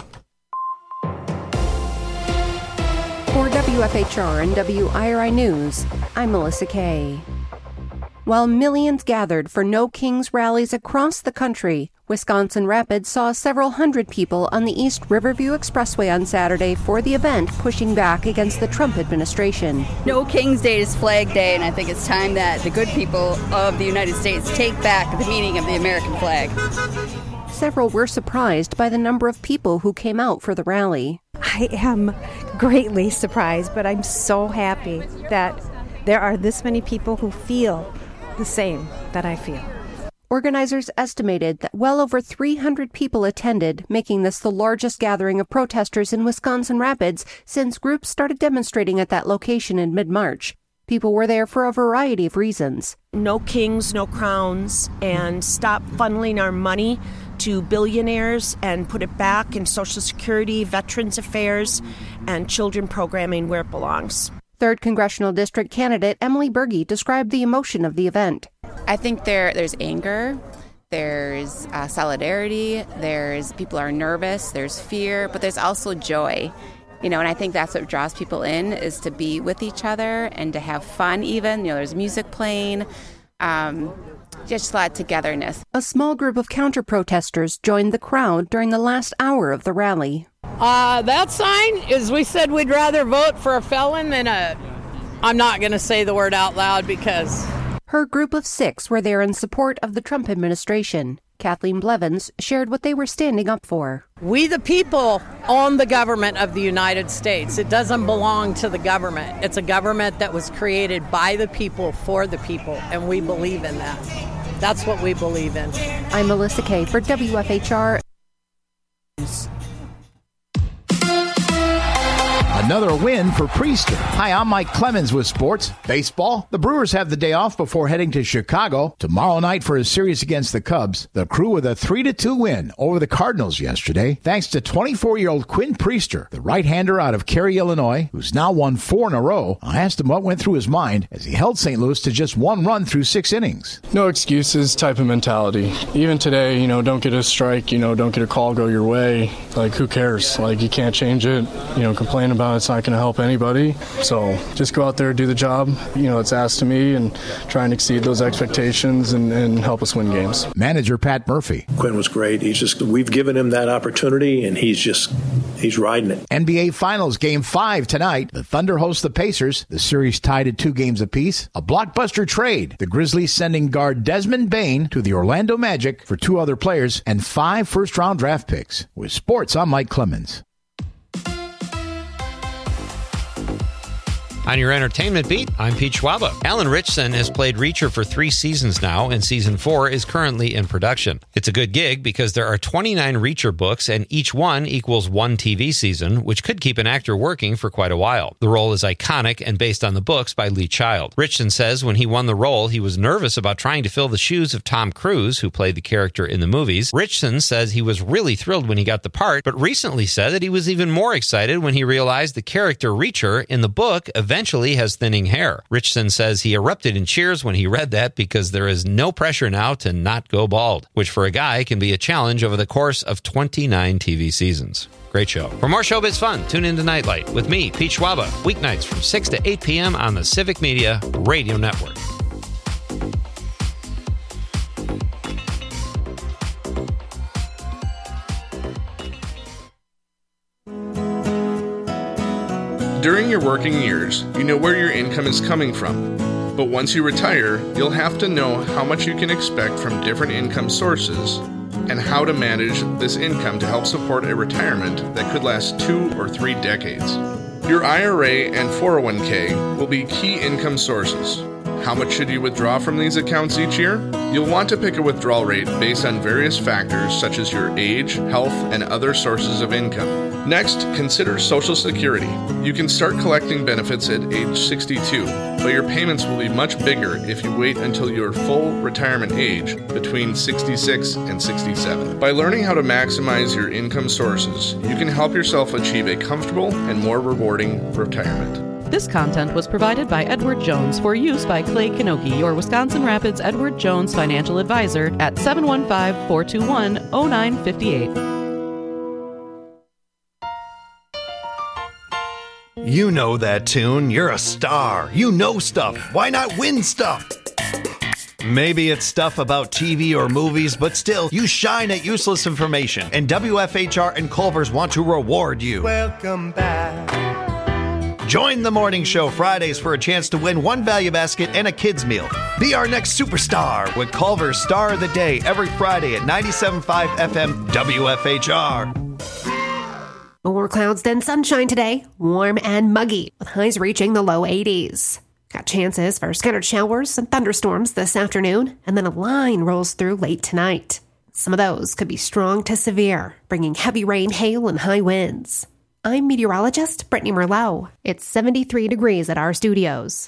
Speaker 6: For W F H R and W I R I News, I'm Melissa Kay. While millions gathered for No Kings rallies across the country, Wisconsin Rapids saw several hundred people on the East Riverview Expressway on Saturday for the event pushing back against the Trump administration.
Speaker 10: No Kings Day is Flag Day, and I think it's time that the good people of the United States take back the meaning of the American flag.
Speaker 6: Several were surprised by the number of people who came out for the rally.
Speaker 11: I am greatly surprised, but I'm so happy that there are this many people who feel the same that I feel.
Speaker 6: Organizers estimated that well over three hundred people attended, making this the largest gathering of protesters in Wisconsin Rapids since groups started demonstrating at that location in mid-March. People were there for a variety of reasons.
Speaker 12: No kings, no crowns, and stop funneling our money to billionaires and put it back in Social Security, Veterans Affairs, and children programming where it belongs.
Speaker 6: third Congressional District candidate Emily Berge described the emotion of the event.
Speaker 13: I think there there's anger, there's uh, solidarity, there's people are nervous, there's fear, but there's also joy. You know, and I think that's what draws people in, is to be with each other and to have fun even. You know, there's music playing, um, just a lot of togetherness.
Speaker 6: A small group of counter-protesters joined the crowd during the last hour of the rally.
Speaker 14: Uh, that sign is, we said we'd rather vote for a felon than a, I'm not going to say the word out loud because...
Speaker 6: Her group of six were there in support of the Trump administration. Kathleen Blevins shared what they were standing up for.
Speaker 14: We the people own the government of the United States. It doesn't belong to the government. It's a government that was created by the people for the people, and we believe in that. That's what we believe in.
Speaker 6: I'm Melissa Kay for W F H R.
Speaker 15: Another win for Priester. Hi, I'm Mike Clemens with sports. Baseball. The Brewers have the day off before heading to Chicago tomorrow night for a series against the Cubs. The Crew with a three to two win over the Cardinals yesterday, thanks to twenty-four-year-old Quinn Priester, the right-hander out of Cary, Illinois, who's now won four in a row. I asked him what went through his mind as he held Saint Louis to just one run through six innings.
Speaker 16: No excuses type of mentality. Even today, you know, don't get a strike, you know, don't get a call go your way. Like, who cares? Like, you can't change it. You know, complain about it. It's not going to help anybody. So just go out there, do the job, you know, it's asked of me, and try and exceed those expectations and, and help us win games.
Speaker 15: Manager Pat Murphy.
Speaker 17: Quinn was great. He's just, we've given him that opportunity, and he's just, he's riding it.
Speaker 15: N B A Finals Game five tonight. The Thunder host the Pacers. The series tied at two games apiece. A blockbuster trade. The Grizzlies sending guard Desmond Bane to the Orlando Magic for two other players and five first-round draft picks. With sports, I'm Mike Clemens.
Speaker 18: On your entertainment beat, I'm Pete Schwaba. Alan Ritchson has played Reacher for three seasons now, and season four is currently in production. It's a good gig because there are twenty-nine Reacher books, and each one equals one T V season, which could keep an actor working for quite a while. The role is iconic and based on the books by Lee Child. Ritchson says when he won the role, he was nervous about trying to fill the shoes of Tom Cruise, who played the character in the movies. Ritchson says he was really thrilled when he got the part, but recently said that he was even more excited when he realized the character Reacher in the book eventually has thinning hair. Ritchson says he erupted in cheers when he read that because there is no pressure now to not go bald, which for a guy can be a challenge over the course of twenty-nine T V seasons. Great show. For more showbiz fun, tune in to Nightlight with me, Pete Schwaba, weeknights from six to eight p.m. on the Civic Media Radio Network.
Speaker 19: During your working years, you know where your income is coming from. But once you retire, you'll have to know how much you can expect from different income sources and how to manage this income to help support a retirement that could last two or three decades. Your I R A and four oh one k will be key income sources. How much should you withdraw from these accounts each year? You'll want to pick a withdrawal rate based on various factors such as your age, health, and other sources of income. Next, consider Social Security. You can start collecting benefits at age sixty-two, but your payments will be much bigger if you wait until your full retirement age between sixty-six and sixty-seven. By learning how to maximize your income sources, you can help yourself achieve a comfortable and more rewarding retirement.
Speaker 20: This content was provided by Edward Jones for use by Clay Kanoki, your Wisconsin Rapids Edward Jones financial advisor at seven one five, four two one, zero nine five eight.
Speaker 1: You know that tune. You're a star. You know stuff. Why not win stuff? Maybe it's stuff about T V or movies, but still, you shine at useless information. And W F H R and Culver's want to reward you.
Speaker 21: Welcome back.
Speaker 1: Join the morning show Fridays for a chance to win one value basket and a kid's meal. Be our next superstar with Culver's Star of the Day every Friday at ninety-seven point five F M W F H R.
Speaker 8: More clouds than sunshine today. Warm and muggy, with highs reaching the low eighties. Got chances for scattered showers and thunderstorms this afternoon, and then a line rolls through late tonight. Some of those could be strong to severe, bringing heavy rain, hail, and high winds. I'm meteorologist Brittany Merlot. It's seventy-three degrees at our studios.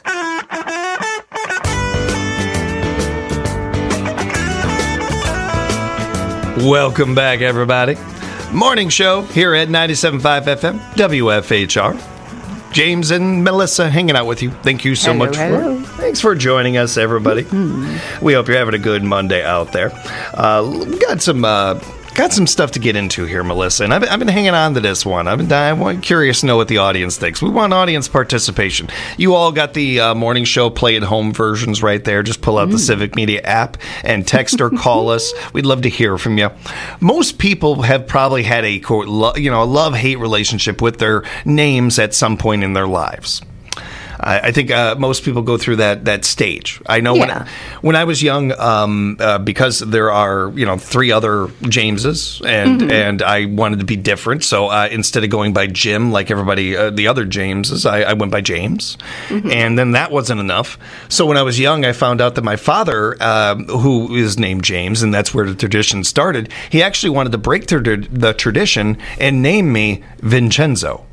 Speaker 1: Welcome back, everybody. Morning show here at ninety-seven point five F M W F H R. James and Melissa hanging out with you. Thank you so
Speaker 22: hello,
Speaker 1: much.
Speaker 22: Hello.
Speaker 1: For, thanks for joining us, everybody. Mm-hmm. We hope you're having a good Monday out there. Uh, we got some uh, got some stuff to get into here, Melissa, and I've, I've been hanging on to this one. I've been I'm curious to know what the audience thinks. We want audience participation. You all got the uh, morning show play at home versions right there. Just pull out mm. the Civic Media app and text or call us. We'd love to hear from you. Most people have probably had a you know a love-hate relationship with their names at some point in their lives. I think uh, most people go through that that stage. I know yeah. when when I was young, um, uh, because there are you know three other Jameses, and mm-hmm. and I wanted to be different. So uh, instead of going by Jim like everybody, uh, the other Jameses, I, I went by James, mm-hmm. and then that wasn't enough. So when I was young, I found out that my father, uh, who is named James, and that's where the tradition started, he actually wanted to break the, the tradition and name me Vincenzo.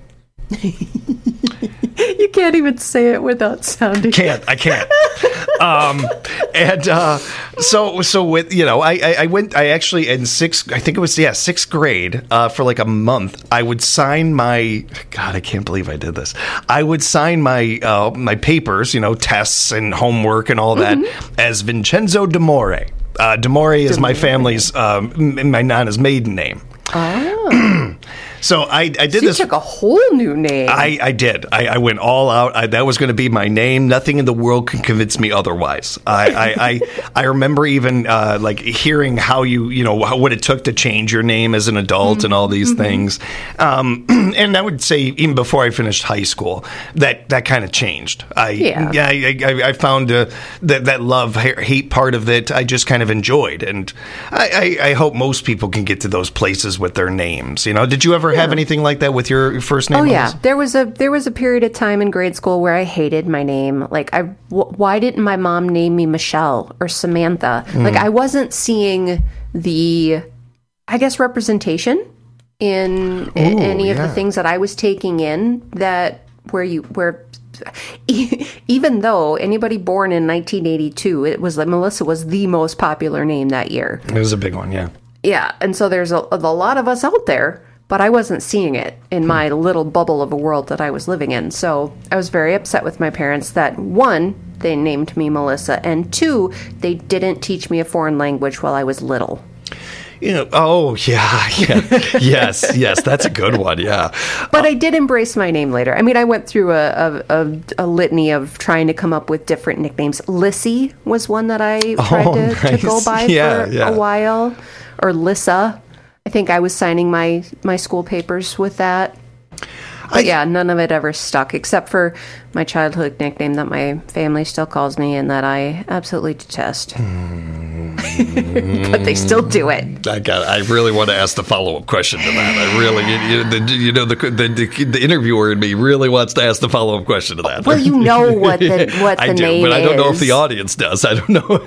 Speaker 22: You can't even say it without sounding.
Speaker 1: Can't I can't. um, and uh, so so with you know I, I I went I actually in sixth I think it was yeah sixth grade uh, for like a month I would sign my God I can't believe I did this I would sign my uh, my papers you know tests and homework and all that mm-hmm. as Vincenzo D'Amore. Uh, D'Amore is my family's um, my nana's maiden name.
Speaker 22: Oh.
Speaker 1: So I, I did
Speaker 22: so you
Speaker 1: this.
Speaker 22: You took a whole new name.
Speaker 1: I, I did. I, I went all out. I, that was going to be my name. Nothing in the world can convince me otherwise. I I, I, I remember even uh, like hearing how you you know how, what it took to change your name as an adult mm-hmm. and all these mm-hmm. things. Um, and I would say even before I finished high school, that that kind of changed. I
Speaker 22: yeah.
Speaker 1: yeah I, I, I found uh, that that love hate part of it. I just kind of enjoyed, and I, I, I hope most people can get to those places with their names. You know, did you ever ever have anything like that with your first name?
Speaker 6: Oh yeah,
Speaker 1: Melissa?
Speaker 6: there was a there was a period of time in grade school where I hated my name. Like, I w- why didn't my mom name me Michelle or Samantha?
Speaker 1: Mm.
Speaker 6: Like, I wasn't seeing the, I guess, representation in, in
Speaker 1: Ooh,
Speaker 6: any of
Speaker 1: yeah.
Speaker 6: the things that I was taking in. That where you where. Even though anybody born in nineteen eighty-two, it was like Melissa was the most popular name that year.
Speaker 1: It was a big one, yeah.
Speaker 6: Yeah, and so there's a, a lot of us out there, but I wasn't seeing it in my little bubble of a world that I was living in. So I was very upset with my parents that, one, they named me Melissa, and two, they didn't teach me a foreign language while I was little.
Speaker 1: You know, oh, yeah, yeah. yes, yes, that's a good one, yeah.
Speaker 6: But I did embrace my name later. I mean, I went through a, a, a, a litany of trying to come up with different nicknames. Lissy was one that I tried
Speaker 1: Oh,
Speaker 6: to,
Speaker 1: nice.
Speaker 6: to go by
Speaker 1: Yeah,
Speaker 6: for
Speaker 1: yeah.
Speaker 6: a while. Or Lissa. I think I was signing my, my school papers with that. But yeah, none of it ever stuck, except for my childhood nickname that my family still calls me and that I absolutely detest. But they still do it.
Speaker 1: I got. I really want to ask the follow up question to that. I really, you, you, the, you know, the, the the interviewer in me really wants to ask the follow up question to that.
Speaker 6: Well, you know what the what the
Speaker 1: I do,
Speaker 6: name
Speaker 1: but I don't know if
Speaker 6: is.
Speaker 1: the audience does. I don't know.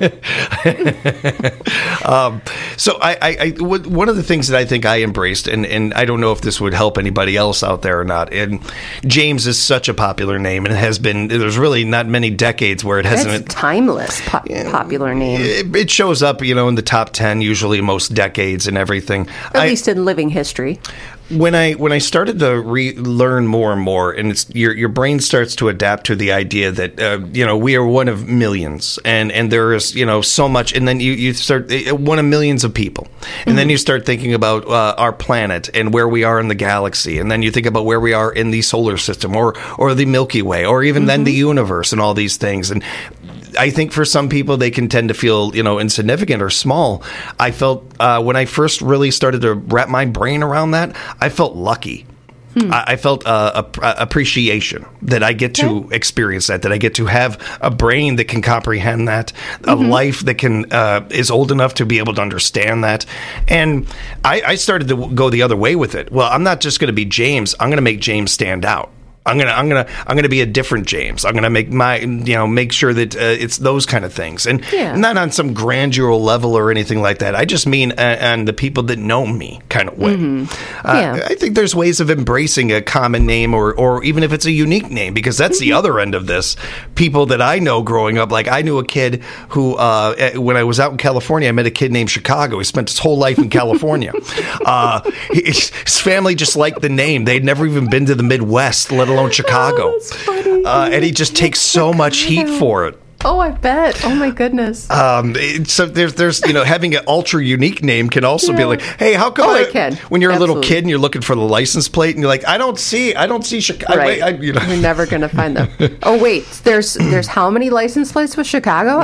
Speaker 1: um, so I, I, I, one of the things that I think I embraced, and and I don't know if this would help anybody else out there or not. And James is such a popular name, and it has been. There's really not many decades where it hasn't.
Speaker 6: It's timeless, po- popular name.
Speaker 1: It, it shows up, you know, in the top ten usually most decades and everything.
Speaker 6: At
Speaker 1: I,
Speaker 6: least in living history.
Speaker 1: When I when I started to re- learn more and more, and it's your your brain starts to adapt to the idea that uh, you know we are one of millions, and, and there is you know so much, and then you, you start uh, one of millions of people, and
Speaker 6: Mm-hmm.
Speaker 1: then you start thinking about uh, our planet and where we are in the galaxy, and then you think about where we are in the solar system, or or the Milky Way, or even
Speaker 6: Mm-hmm.
Speaker 1: then the universe, and all these things, and I think for some people they can tend to feel you know insignificant or small. I felt uh, when I first really started to wrap my brain around that, I felt lucky.
Speaker 6: Hmm.
Speaker 1: I, I felt uh, ap- appreciation that I get to experience that, that I get to have a brain that can comprehend that, a
Speaker 6: Mhm.
Speaker 1: life that can uh, is old enough to be able to understand that. And I, I started to go the other way with it. Well, I'm not just going to be James. I'm going to make James stand out. I'm gonna, I'm gonna, I'm gonna be a different James. I'm gonna make my, you know, make sure that uh, it's those kind of things, and
Speaker 6: Yeah.
Speaker 1: not on some grandeur level or anything like that. I just mean uh, on the people that know me kind of way.
Speaker 6: Mhm.
Speaker 1: Uh,
Speaker 6: Yeah.
Speaker 1: I think there's ways of embracing a common name, or, or even if it's a unique name, because that's the other end of this. People that I know growing up, like I knew a kid who, uh, when I was out in California, I met a kid named Chicago. He spent his whole life in California. uh, his, his family just liked the name. They'd never even been to the Midwest, let alone Chicago. Uh, and he just takes so much heat for it.
Speaker 22: Oh, I bet. Oh my goodness.
Speaker 1: Um, it- so there's, there's, you know, having an ultra unique name can also be
Speaker 22: Yeah.
Speaker 1: like, hey, how come
Speaker 22: Oh,
Speaker 1: I,
Speaker 22: it can.
Speaker 1: when you're a little
Speaker 22: Absolutely.
Speaker 1: kid and you're looking for the license plate and you're like, I don't see, I don't see Chicago.
Speaker 22: Right.
Speaker 1: I, I, you know.
Speaker 22: You're never going to find them. Oh, wait. There's there's how many license plates with Chicago?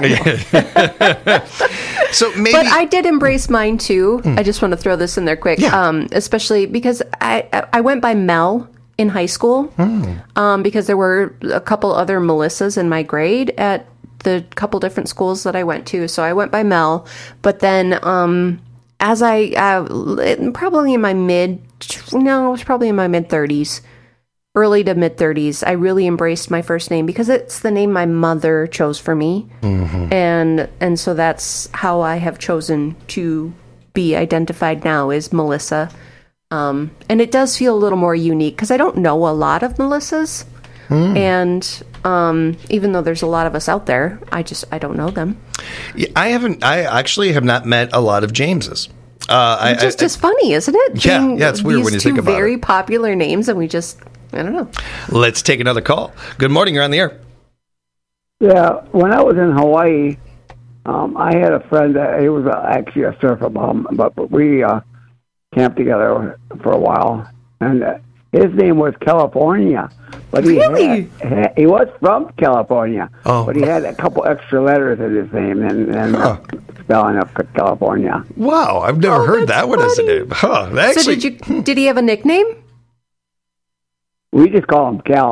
Speaker 1: So maybe.
Speaker 6: But I did embrace mine too.
Speaker 1: Hmm.
Speaker 6: I just want to throw this in there quick, um, especially because I I went by Mel in high school,
Speaker 1: Hmm.
Speaker 6: um, because there were a couple other Melissas in my grade at the couple different schools that I went to. So I went by Mel. But then um, as I uh, probably in my mid no, it was probably in my mid thirties. Early to mid thirties, I really embraced my first name because it's the name my mother chose for me.
Speaker 1: Mhm.
Speaker 6: And and so that's how I have chosen to be identified now is Melissa. Um, and it does feel a little more unique because I don't know a lot of Melissas.
Speaker 1: Hmm.
Speaker 6: And um, even though there's a lot of us out there, I just I don't know them.
Speaker 1: Yeah, I haven't, I actually have not met a lot of Jameses. Uh, I,
Speaker 6: It's just
Speaker 1: I,
Speaker 6: as funny, isn't it?
Speaker 1: Yeah,
Speaker 6: Being
Speaker 1: yeah, it's weird
Speaker 6: these
Speaker 1: when you
Speaker 6: two
Speaker 1: think about
Speaker 6: very
Speaker 1: it.
Speaker 6: popular names, and we just I don't know.
Speaker 1: Let's take another call. Good morning. You're on the air.
Speaker 4: Yeah, when I was in Hawaii, um, I had a friend that he was uh, actually a surfer bum, but, but we uh, camped together for a while, and uh, his name was California. But he
Speaker 22: Really?
Speaker 4: had, had, he was from California,
Speaker 1: Oh.
Speaker 4: but he had a couple extra letters in his name and, and uh, spelling of California.
Speaker 1: Wow, I've never heard that one as a name. Huh,
Speaker 6: So
Speaker 1: actually,
Speaker 6: did you did he have a nickname?
Speaker 4: We just call him Cal.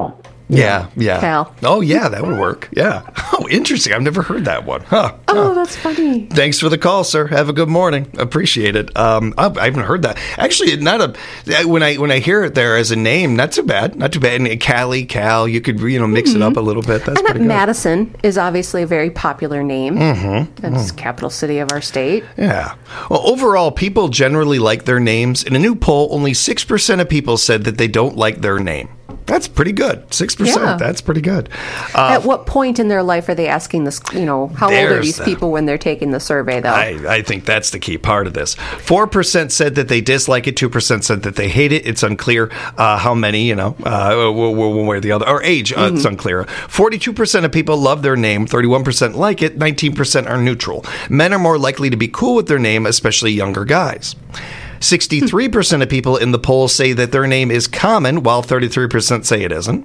Speaker 1: Yeah, yeah.
Speaker 22: Cal.
Speaker 1: Oh, yeah, that would work. Yeah. Oh, interesting. I've never heard that one. Huh.
Speaker 22: Oh, that's funny.
Speaker 1: Thanks for the call, sir. Have a good morning. Appreciate it. Um, I, I haven't heard that. Actually, not a when I when I hear it there as a name, not too bad. Not too bad. And Callie, Cal, you could you know mix mm-hmm. it up a little bit. That's
Speaker 22: and
Speaker 1: pretty good.
Speaker 22: Madison is obviously a very popular name.
Speaker 1: Mm-hmm.
Speaker 22: That's
Speaker 1: mm.
Speaker 22: capital city of our state.
Speaker 1: Yeah. Well, overall, people generally like their names. In a new poll, only six percent of people said that they don't like their name. That's pretty good. six percent. Yeah. That's pretty good. Uh,
Speaker 22: At what point in their life are they asking this, you know, how old are these the, people when they're taking the survey, though?
Speaker 1: I, I think that's the key part of this. four percent said that they dislike it. two percent said that they hate it. It's unclear uh, how many, you know, uh, one way or the other. Or age, uh, mm-hmm. it's unclear. forty-two percent of people love their name. thirty-one percent like it. nineteen percent are neutral. Men are more likely to be cool with their name, especially younger guys. sixty-three percent of people in the poll say that their name is common, while thirty-three percent say it isn't.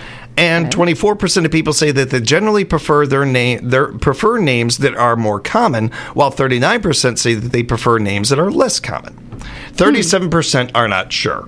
Speaker 1: And twenty-four percent of people say that they generally prefer their name, their prefer names that are more common, while thirty-nine percent say that they prefer names that are less common. thirty-seven percent are not sure.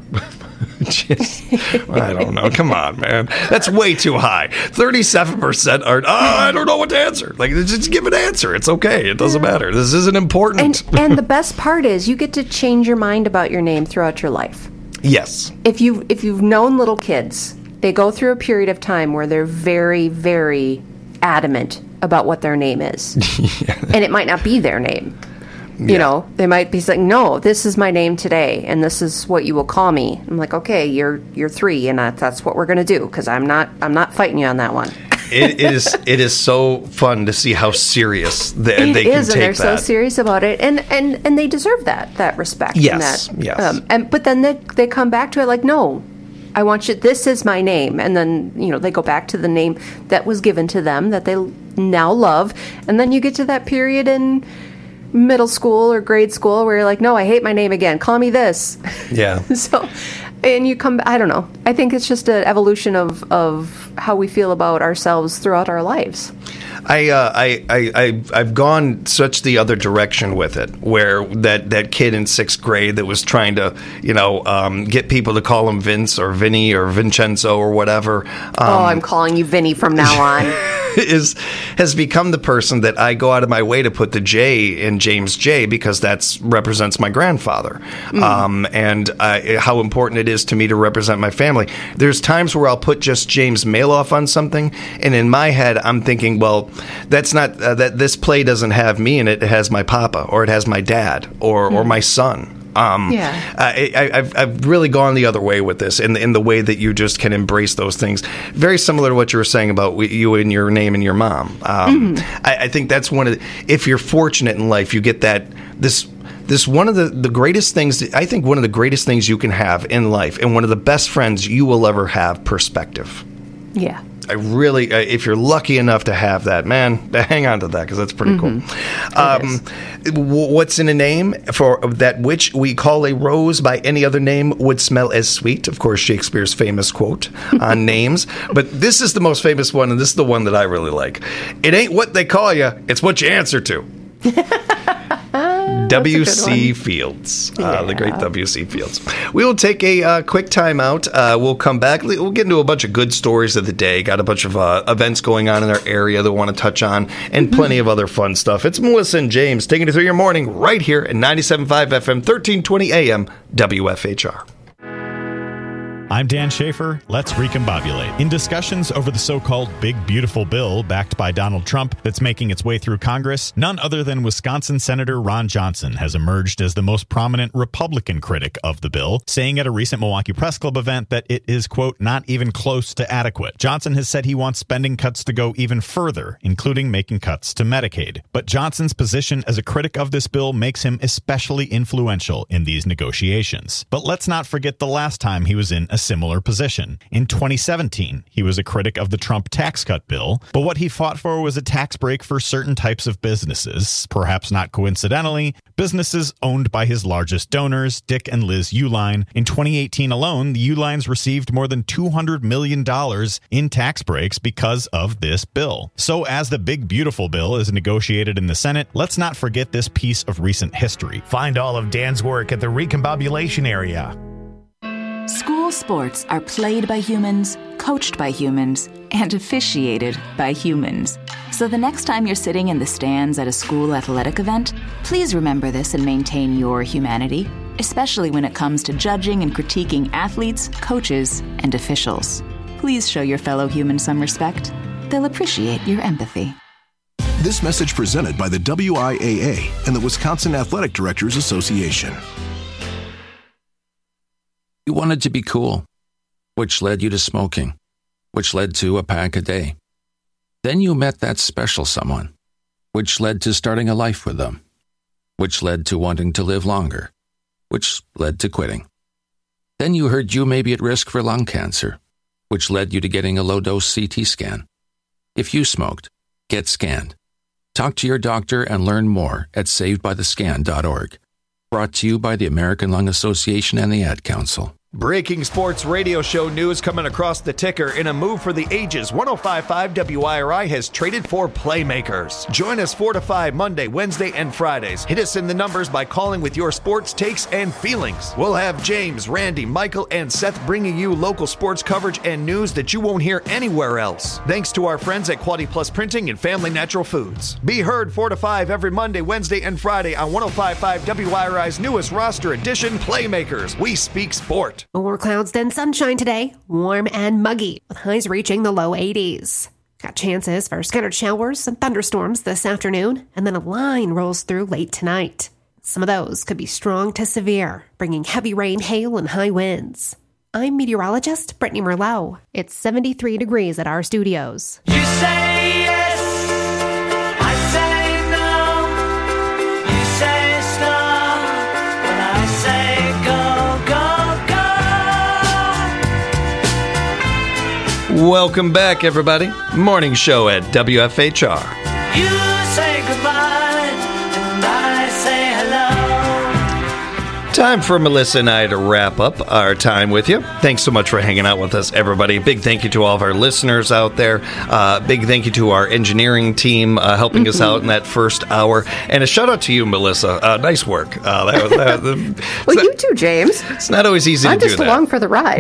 Speaker 1: Just, I don't know. Come on, man. That's way too high. thirty-seven percent are, oh, I don't know what to answer. Like, just give an answer. It's okay. It doesn't matter. This isn't important.
Speaker 22: And, and the best part is you get to change your mind about your name throughout your life.
Speaker 1: Yes.
Speaker 22: If, you, if you've known little kids, they go through a period of time where they're very, very adamant about what their name is. Yeah. And it might not be their name. You yeah. know, they might be saying, no, this is my name today, and this is what you will call me. I'm like, okay, you're you're three, and that's what we're going to do, because I'm not I'm not fighting you on that one.
Speaker 1: it is it is so fun to see how serious they,
Speaker 22: it
Speaker 1: they
Speaker 22: is,
Speaker 1: can
Speaker 22: and
Speaker 1: take
Speaker 22: they're
Speaker 1: that.
Speaker 22: so serious about it, and, and, and they deserve that that respect.
Speaker 1: Yes,
Speaker 22: and that,
Speaker 1: yes.
Speaker 22: Um, and but then they they come back to it like, no, I want you. This is my name, and then you know they go back to the name that was given to them that they now love, and then you get to that period in middle school or grade school where you're like, no, I hate my name again. Call me this.
Speaker 1: Yeah.
Speaker 22: So, and you come, I don't know. I think it's just an evolution of, of how we feel about ourselves throughout our lives.
Speaker 1: I, uh, I, I, I, I've gone such the other direction with it, where that, that kid in sixth grade that was trying to, you know, um, get people to call him Vince or Vinny or Vincenzo or whatever. Um,
Speaker 22: oh, I'm calling you Vinny from now on.
Speaker 1: is has become the person that I go out of my way to put the J in James J because that's represents my grandfather, mm. um, and uh, how important it is to me to represent my family. There's times where I'll put just James Maloff on something, and in my head I'm thinking, well, that's not uh, that this play doesn't have me in it. It has my papa, or it has my dad, or mm. or my son. Um,
Speaker 22: yeah.
Speaker 1: I, I, I've, I've really gone the other way with this in, in the way that you just can embrace those things. Very similar to what you were saying about you and your name and your mom. Um, mm-hmm. I, I think that's one of the, if you're fortunate in life, you get that, this, this one of the, the greatest things, I think one of the greatest things you can have in life and one of the best friends you will ever have, perspective.
Speaker 22: Yeah.
Speaker 1: I really, uh, if you're lucky enough to have that, man, hang on to that because that's pretty mm-hmm. cool. Um, w- what's in a name for that which we call a rose by any other name would smell as sweet? Of course, Shakespeare's famous quote on names. But this is the most famous one, and this is the one that I really like. It ain't what they call you, it's what you answer to. W C Fields, uh, yeah. The great W C Fields. We will take a uh, quick time out. Uh, we'll come back. We'll get into a bunch of good stories of the day. Got a bunch of uh, events going on in our area that we want to touch on, and plenty of other fun stuff. It's Melissa and James taking you through your morning right here at ninety-seven point five F M, thirteen twenty A M, W F H R.
Speaker 5: I'm Dan Schaefer. Let's recombobulate. In discussions over the so-called Big Beautiful Bill backed by Donald Trump that's making its way through Congress, none other than Wisconsin Senator Ron Johnson has emerged as the most prominent Republican critic of the bill, saying at a recent Milwaukee Press Club event that it is, quote, not even close to adequate. Johnson has said he wants spending cuts to go even further, including making cuts to Medicaid. But Johnson's position as a critic of this bill makes him especially influential in these negotiations. But let's not forget the last time he was in a similar position. In twenty seventeen, he was a critic of the Trump tax cut bill, but what he fought for was a tax break for certain types of businesses, perhaps not coincidentally, businesses owned by his largest donors, Dick and Liz Uihlein. In twenty eighteen alone, the Uihleins received more than two hundred million dollars in tax breaks because of this bill. So as the Big Beautiful Bill is negotiated in the Senate, let's not forget this piece of recent history.
Speaker 2: Find all of Dan's work at the Recombobulation Area.
Speaker 3: School sports are played by humans, coached by humans, and officiated by humans. So the next time you're sitting in the stands at a school athletic event, please remember this and maintain your humanity, especially when it comes to judging and critiquing athletes, coaches, and officials. Please show your fellow humans some respect. They'll appreciate your empathy.
Speaker 21: This message presented by the W I A A and the Wisconsin Athletic Directors Association.
Speaker 23: You wanted to be cool, which led you to smoking, which led to a pack a day. Then you met that special someone, which led to starting a life with them, which led to wanting to live longer, which led to quitting. Then you heard you may be at risk for lung cancer, which led you to getting a low-dose C T scan. If you smoked, get scanned. Talk to your doctor and learn more at saved by the scan dot org. Brought to you by the American Lung Association and the Ad Council.
Speaker 1: Breaking sports radio show news coming across the ticker. In a move for the ages, one oh five point five W I R I has traded for Playmakers. Join us four to five Monday, Wednesday, and Fridays. Hit us in the numbers by calling with your sports takes and feelings. We'll have James, Randy, Michael, and Seth bringing you local sports coverage and news that you won't hear anywhere else. Thanks to our friends at Quality Plus Printing and Family Natural Foods. Be heard four to five every Monday, Wednesday, and Friday on one oh five point five W I R I's newest roster edition, Playmakers. We speak sport.
Speaker 8: More clouds than sunshine today, warm and muggy, with highs reaching the low eighties. Got chances for scattered showers and thunderstorms this afternoon, and then a line rolls through late tonight. Some of those could be strong to severe, bringing heavy rain, hail, and high winds. I'm meteorologist Brittany Merlot. It's seventy-three degrees at our studios.
Speaker 24: You say yes, I say no. You say stop, and I say go, go.
Speaker 1: Welcome back, everybody. Morning show at W F H R.
Speaker 24: You say goodbye, and I say hello.
Speaker 1: Time for Melissa and I to wrap up our time with you. Thanks so much for hanging out with us, everybody. Big thank you to all of our listeners out there. Uh, big thank you to our engineering team uh, helping mm-hmm. us out in that first hour. And a shout out to you, Melissa. Uh, nice work. Uh, that was, that, that,
Speaker 22: well, you too, James.
Speaker 1: It's not always easy
Speaker 22: I'm
Speaker 1: to do that.
Speaker 22: I'm just along for the ride.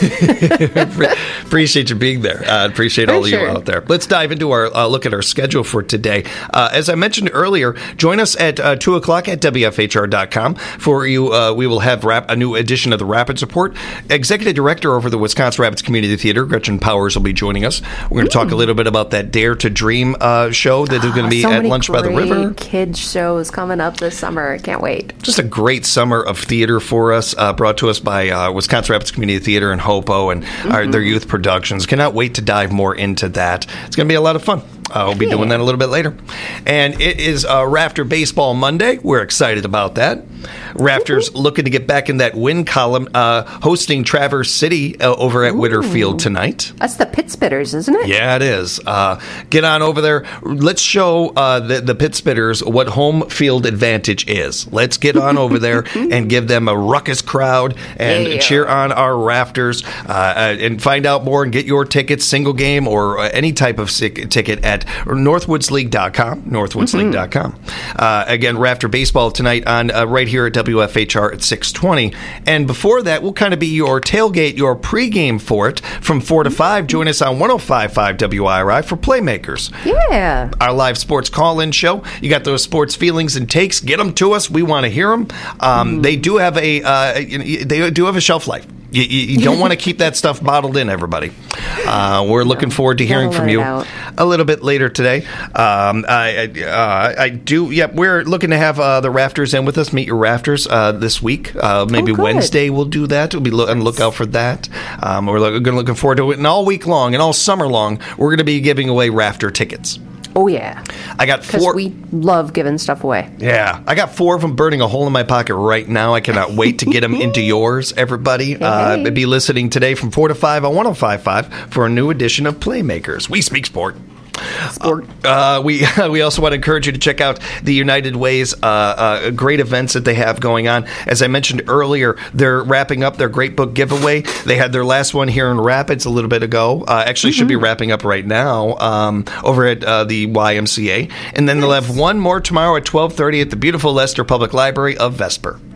Speaker 1: Appreciate you being there. Uh, appreciate all of sure. you out there. Let's dive into our uh, look at our schedule for today. Uh, as I mentioned earlier, join us at uh, two o'clock at W F H R dot com for you. Uh, we will have rap- a new edition of the Rapids Report. Executive Director over the Wisconsin Rapids Community Theater, Gretchen Powers, will be joining us. We're going to talk a little bit about that Dare to Dream uh, show that oh, is going to be
Speaker 22: so
Speaker 1: at Lunch by the River.
Speaker 22: Kids shows coming up this summer. Can't wait.
Speaker 1: Just a great summer of theater for us, uh, brought to us by uh, Wisconsin Rapids Community Theater and Hopo and mm-hmm. our, their youth productions. Cannot wait to dive more into that. It's going to be a lot of fun. Uh, we'll be yeah. doing that a little bit later. And it is uh, Rafter Baseball Monday. We're excited about that. Rafters mm-hmm. looking to get back in that win column, uh, hosting Traverse City uh, over at Ooh. Witter Field tonight.
Speaker 22: That's the Pit Spitters, isn't it?
Speaker 1: Yeah, it is. Uh, get on over there. Let's show uh, the, the Pit Spitters what home field advantage is. Let's get on over there and give them a ruckus crowd and yeah. cheer on our Rafters uh, and find out more and get your tickets, single game or uh, any type of sick ticket at northwoods league dot com, northwoods league dot com. Mm-hmm. Uh, again, Rafter Baseball tonight on uh, right here at W F H R at six twenty. And before that, we'll kind of be your tailgate, your pregame for it from four to five. Join us on one oh five point five W I R I for Playmakers.
Speaker 22: Yeah.
Speaker 1: Our live sports call-in show. You got those sports feelings and takes. Get them to us. We want to hear them. Um, mm. They do have a uh, they do have a shelf life. You, you don't want to keep that stuff bottled in, everybody. Uh, we're looking forward to hearing from you a little bit later today. Um, I, I, uh, I do. Yep, yeah, we're looking to have uh, the Rafters in with us. Meet your Rafters uh, this week. Uh, maybe oh, Wednesday we'll do that. We'll be lo- on the lookout for that. Um, we're lo- looking forward to it. And all week long and all summer long, we're going to be giving away Rafter tickets.
Speaker 22: Oh, yeah.
Speaker 1: I got four.
Speaker 22: Because we love giving stuff away.
Speaker 1: Yeah. I got four of them burning a hole in my pocket right now. I cannot wait to get them into yours, everybody. Hey, uh, hey. Be listening today from four to five on one oh five point five for a new edition of Playmakers. We speak sport. Sport. Uh, we we also want to encourage you to check out the United Way's uh, uh, great events that they have going on. As I mentioned earlier, they're wrapping up their Great Book giveaway. They had their last one here in Rapids a little bit ago. Uh, actually, mm-hmm. should be wrapping up right now um, over at uh, the Y M C A. And then nice. They'll have one more tomorrow at twelve thirty at the beautiful Leicester Public Library of Vesper.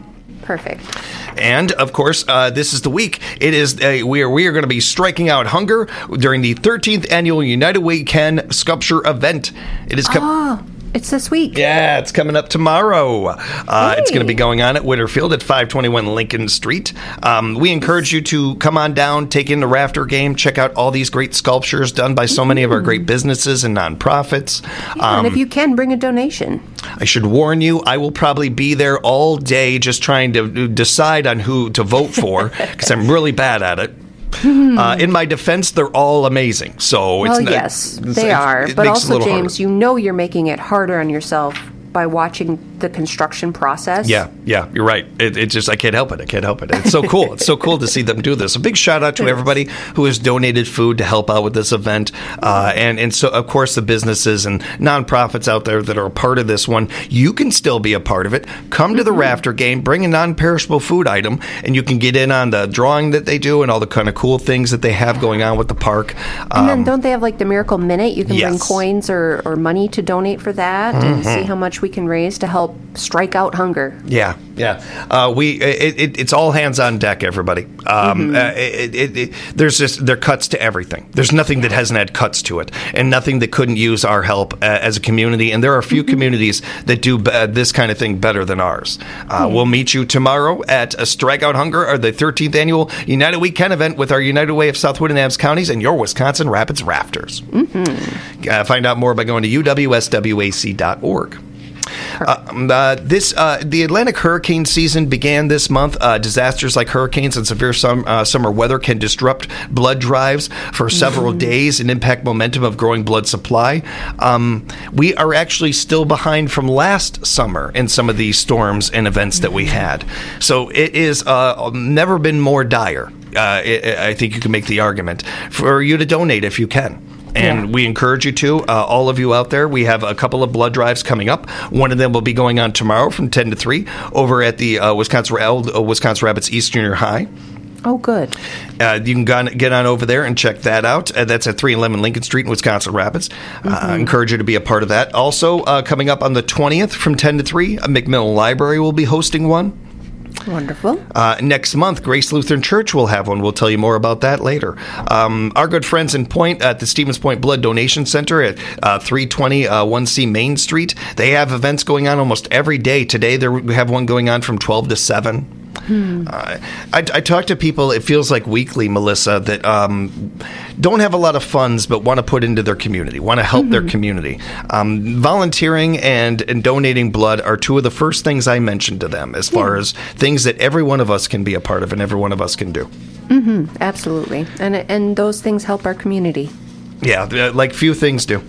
Speaker 22: Perfect.
Speaker 1: And, of course, uh, this is the week. It is uh, we are we are going to be striking out hunger during the thirteenth annual United Way Can Sculpture event. It is com-
Speaker 22: Oh, it's this week.
Speaker 1: Yeah, it's coming up tomorrow. Uh, It's going to be going on at Winterfield at five twenty-one Lincoln Street. Um, we encourage you to come on down, take in the rafter game, check out all these great sculptures done by so many of our great businesses and nonprofits.
Speaker 22: Yeah, and if you can, bring a donation.
Speaker 1: I should warn you, I will probably be there all day just trying to decide on who to vote for because I'm really bad at it. Uh, in my defense, they're all amazing. So
Speaker 22: Well,
Speaker 1: it's not,
Speaker 22: yes,
Speaker 1: it's-
Speaker 22: they
Speaker 1: it-
Speaker 22: are.
Speaker 1: it
Speaker 22: But
Speaker 1: makes it a
Speaker 22: also,
Speaker 1: little
Speaker 22: James,
Speaker 1: harder.
Speaker 22: you know you're making it harder on yourself by watching the construction process.
Speaker 1: Yeah, yeah, you're right. It, it just, I can't help it. I can't help it. It's so cool. It's so cool to see them do this. A big shout out to everybody who has donated food to help out with this event. Uh, and, and so, of course, the businesses and nonprofits out there that are a part of this one, you can still be a part of it. Come to the rafter game, bring a non-perishable food item, and you can get in on the drawing that they do and all the kind of cool things that they have going on with the park.
Speaker 22: And then
Speaker 1: Um,
Speaker 22: don't they have like the Miracle Minute? You can bring
Speaker 1: yes.
Speaker 22: coins or, or money to donate for that and
Speaker 1: Mhm.
Speaker 22: see how much we can raise to help strike out hunger.
Speaker 1: Yeah, yeah. Uh, we it, it, it's all hands on deck, everybody. Um,
Speaker 22: Mhm.
Speaker 1: uh, it, it, it, there's just there are cuts to everything. There's nothing that hasn't had cuts to it, and nothing that couldn't use our help uh, as a community. And there are a few communities that do uh, this kind of thing better than ours. Uh,
Speaker 22: Hmm.
Speaker 1: We'll meet you tomorrow at a Strike Out Hunger, or the thirteenth annual United Weekend event with our United Way of South Wood and Adams counties and your Wisconsin Rapids Rafters.
Speaker 22: Mm-hmm.
Speaker 1: Uh, find out more by going to U W S W A C dot org. Uh, uh, this uh, the Atlantic hurricane season began this month. Uh, disasters like hurricanes and severe sum, uh, summer weather can disrupt blood drives for several days and impact momentum of growing blood supply. Um, we are actually still behind from last summer in some of these storms and events that we had. So it is uh, never been more dire. Uh, it, I think you can make the argument for you to donate if you can. And
Speaker 22: Yeah.
Speaker 1: we encourage you to, uh, all of you out there. We have a couple of blood drives coming up. One of them will be going on tomorrow from ten to three over at the uh, Wisconsin, uh, Wisconsin Rapids East Junior High.
Speaker 22: Oh, good.
Speaker 1: Uh, you can go on, get on over there and check that out. Uh, that's at three eleven Lincoln Street in Wisconsin Rapids. Uh, I
Speaker 22: Mhm.
Speaker 1: encourage you to be a part of that. Also, uh, coming up on the twentieth from ten to three, uh, McMillan Library will be hosting one.
Speaker 22: Wonderful.
Speaker 1: Uh, next month, Grace Lutheran Church will have one. We'll tell you more about that later. Um, our good friends in Point at the Stevens Point Blood Donation Center at uh, three twenty uh, one C Main Street. They have events going on almost every day. Today, there we have one going on from twelve to seven.
Speaker 22: Hmm.
Speaker 1: Uh, I, I talk to people, it feels like weekly, Melissa, that um, don't have a lot of funds but want to put into their community, want to help their community. Um, volunteering and, and donating blood are two of the first things I mentioned to them as far as things that every one of us can be a part of and every one of us can do.
Speaker 22: Mm-hmm. Absolutely. And, and those things help our community.
Speaker 1: Yeah, uh, like few things do.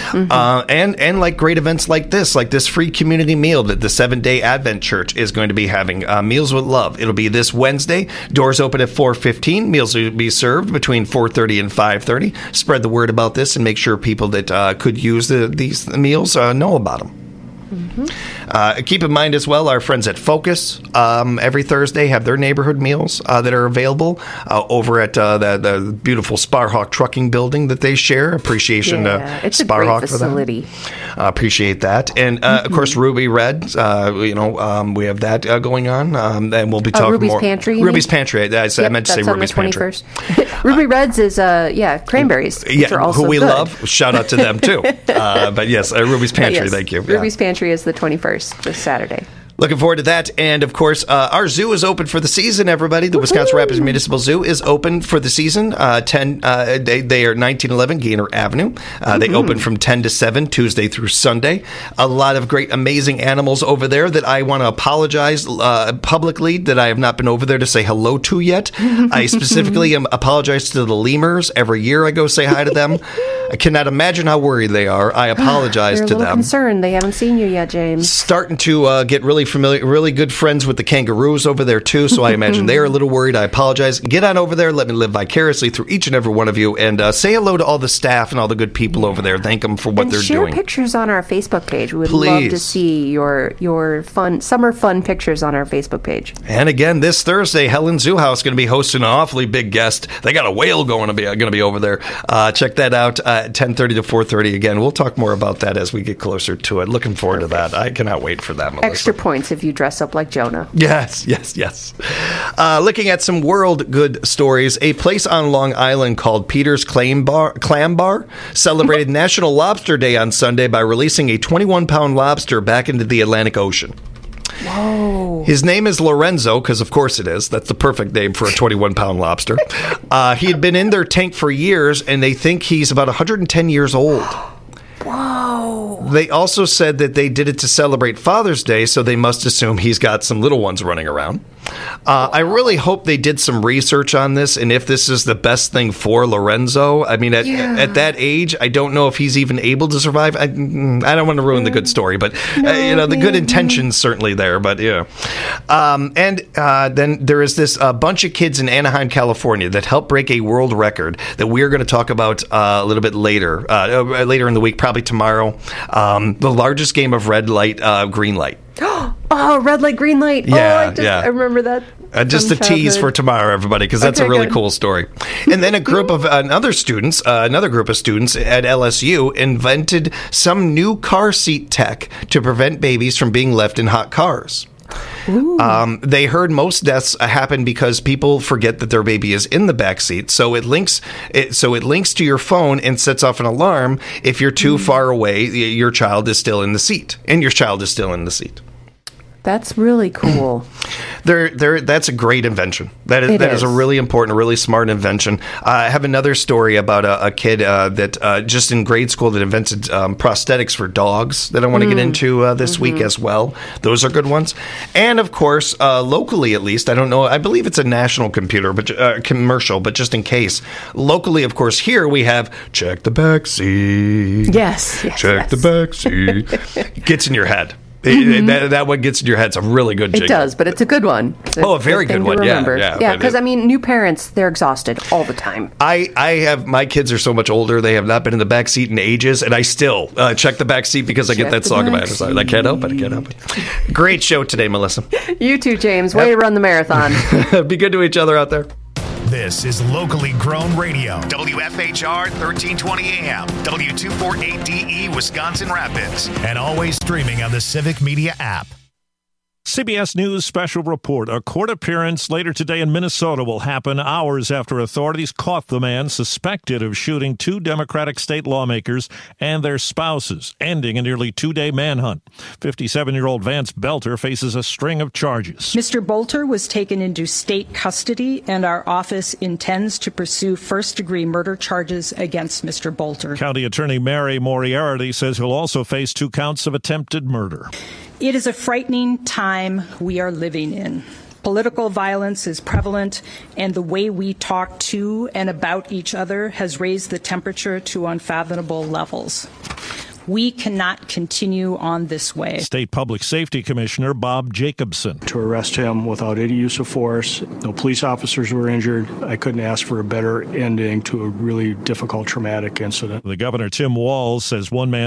Speaker 1: Uh, and and like great events like this, like this free community meal that the Seventh Day Advent Church is going to be having, uh, Meals with Love. It'll be this Wednesday. Doors open at four fifteen. Meals will be served between four thirty and five thirty. Spread the word about this and make sure people that uh, could use the, these meals uh, know about them. Uh, keep in mind as well, our friends at Focus um, every Thursday have their neighborhood meals uh, that are available uh, over at uh, the, the beautiful Sparhawk Trucking Building that they share. Appreciation
Speaker 22: Yeah,
Speaker 1: to
Speaker 22: it's a
Speaker 1: Sparhawk
Speaker 22: great
Speaker 1: for that.
Speaker 22: facility.
Speaker 1: Uh, appreciate that. And, uh, of course, Ruby Red, uh, you know, um, we have that uh, going on. Um, and we'll be
Speaker 22: Uh,
Speaker 1: talking
Speaker 22: Ruby's
Speaker 1: more.
Speaker 22: Pantry, you
Speaker 1: Ruby's
Speaker 22: mean?
Speaker 1: Pantry. I, I,
Speaker 22: Yep,
Speaker 1: meant to say
Speaker 22: that's on
Speaker 1: Ruby's
Speaker 22: the
Speaker 1: Pantry.
Speaker 22: twenty-first. Ruby Reds is, uh, yeah, cranberries, which
Speaker 1: Yeah,
Speaker 22: are also
Speaker 1: who we
Speaker 22: good.
Speaker 1: love. Shout out to them, too. Uh, but, yes, uh, Ruby's
Speaker 22: But
Speaker 1: Pantry.
Speaker 22: yes,
Speaker 1: Thank you. Yeah.
Speaker 22: Ruby's Pantry is the twenty-first, this Saturday.
Speaker 1: Looking forward to that. And, of course, uh, our zoo is open for the season, everybody. The Wisconsin Rapids Municipal Zoo is open for the season. Uh, ten, uh, they, they are nineteen eleven Gaynor Avenue. Uh, they
Speaker 22: Mhm.
Speaker 1: open from ten to seven, Tuesday through Sunday. A lot of great, amazing animals over there that I want to apologize uh, publicly that I have not been over there to say hello to yet. I specifically am apologize to the lemurs. Every year I go say hi to them. I cannot imagine how worried they are. I apologize
Speaker 22: They're a
Speaker 1: to
Speaker 22: little
Speaker 1: them.
Speaker 22: concerned. They haven't seen you yet, James.
Speaker 1: Starting to uh, get really familiar, really good friends with the kangaroos over there too. So I imagine they're a little worried. I apologize. Get on over there. Let me live vicariously through each and every one of you, and uh, say hello to all the staff and all the good people over there. Thank them for what
Speaker 22: and
Speaker 1: they're
Speaker 22: share
Speaker 1: doing.
Speaker 22: pictures on our Facebook page. We would love to
Speaker 1: Please.
Speaker 22: see your your fun summer fun pictures on our Facebook page.
Speaker 1: And again, this Thursday, Helen Zoo House going to be hosting an awfully big guest. They got a whale going to be going to be over there. Uh, check that out uh, at ten thirty to four thirty. Again, we'll talk more about that as we get closer to it. Looking forward to that. I cannot wait for that, Melissa.
Speaker 22: Extra point. points if you dress up like Jonah.
Speaker 1: Yes, yes, yes. Uh, looking at some world good stories, a place on Long Island called Peter's Clam Bar, Clam Bar celebrated National Lobster Day on Sunday by releasing a twenty-one pound lobster back into the Atlantic Ocean.
Speaker 22: Whoa.
Speaker 1: His name is Lorenzo, because of course it is. That's the perfect name for a twenty-one pound lobster. Uh, he had been in their tank for years, and they think he's about one hundred ten years old.
Speaker 22: Whoa.
Speaker 1: They also said that they did it to celebrate Father's Day, so they must assume he's got some little ones running around. Uh, I really hope they did some research on this, and if this is the best thing for Lorenzo. I mean, at,
Speaker 22: Yeah.
Speaker 1: at that age, I don't know if he's even able to survive. I, I don't want to ruin the good story, but uh, you know, the good intentions certainly there. But yeah, um, and uh, then there is this uh, bunch of kids in Anaheim, California, that helped break a world record that we are going to talk about uh, a little bit later, uh, later in the week, probably tomorrow. Um, the largest game of red light, uh, green light.
Speaker 22: Oh, red light, green light.
Speaker 1: Yeah,
Speaker 22: oh, I, just,
Speaker 1: yeah.
Speaker 22: I remember that.
Speaker 1: Uh, just
Speaker 22: from
Speaker 1: a tease
Speaker 22: childhood.
Speaker 1: for tomorrow, everybody, because that's
Speaker 22: Okay,
Speaker 1: a really
Speaker 22: good.
Speaker 1: cool story. And then a group of uh, other students, uh, another group of students at L S U invented some new car seat tech to prevent babies from being left in hot cars. Um, they heard most deaths happen because people forget that their baby is in the back seat. So it links it, so it links to your phone and sets off an alarm if you're too far away. y- Your child is still in the seat, and your child is still in the seat.
Speaker 22: That's really cool.
Speaker 1: There, there. That's a great invention. That is,
Speaker 22: It
Speaker 1: that is.
Speaker 22: is.
Speaker 1: a really important, a really smart invention. Uh, I have another story about a, a kid uh, that uh, just in grade school that invented um, prosthetics for dogs that I want to get
Speaker 22: Mm.
Speaker 1: into uh, this week as well. Those are good ones. And of course, uh, locally at least, I don't know. I believe it's a national computer, but uh, commercial. But just in case, locally, of course, here we have check the back seat.
Speaker 22: Yes. yes
Speaker 1: Check
Speaker 22: yes.
Speaker 1: the back seat. Gets in your head. It-
Speaker 22: Mhm.
Speaker 1: that, that one gets in your head. It's a really good
Speaker 22: It
Speaker 1: jingle.
Speaker 22: does, but it's a good one. It's
Speaker 1: Oh, a very
Speaker 22: thing
Speaker 1: good
Speaker 22: to
Speaker 1: one. Yeah,
Speaker 22: remember.
Speaker 1: yeah,
Speaker 22: Yeah,
Speaker 1: but
Speaker 22: because
Speaker 1: it-
Speaker 22: I mean, new parents, they're exhausted all the time.
Speaker 1: I, I have my kids are so much older. They have not been in the back seat in ages, and I still uh, check the back seat because I get
Speaker 22: Check
Speaker 1: that
Speaker 22: the
Speaker 1: song in my
Speaker 22: back
Speaker 1: head. So I can't help it. I can't help it. Great show today, Melissa.
Speaker 22: You too, James. Way to run the marathon.
Speaker 1: Be good to each other out there.
Speaker 2: This is locally grown radio. W F H R thirteen twenty A M, W two forty-eight D E, Wisconsin Rapids, and always streaming on the Civic Media app.
Speaker 7: C B S News special report. A court appearance later today in Minnesota will happen hours after authorities caught the man suspected of shooting two Democratic state lawmakers and their spouses, ending a nearly two-day manhunt. fifty-seven-year-old Vance Belter faces a string of charges.
Speaker 9: Mister Bolter was taken into state custody, and our office intends to pursue first-degree murder charges against Mister Bolter.
Speaker 7: County Attorney Mary Moriarty says he'll also face two counts of attempted murder.
Speaker 9: It is a frightening time we are living in. Political violence is prevalent, and the way we talk to and about each other has raised the temperature to unfathomable levels. We cannot continue on this way.
Speaker 7: State Public Safety Commissioner Bob Jacobson.
Speaker 10: To arrest him without any use of force. No police officers were injured. I couldn't ask for a better ending to a really difficult, traumatic incident.
Speaker 7: The governor, Tim Walz, says one man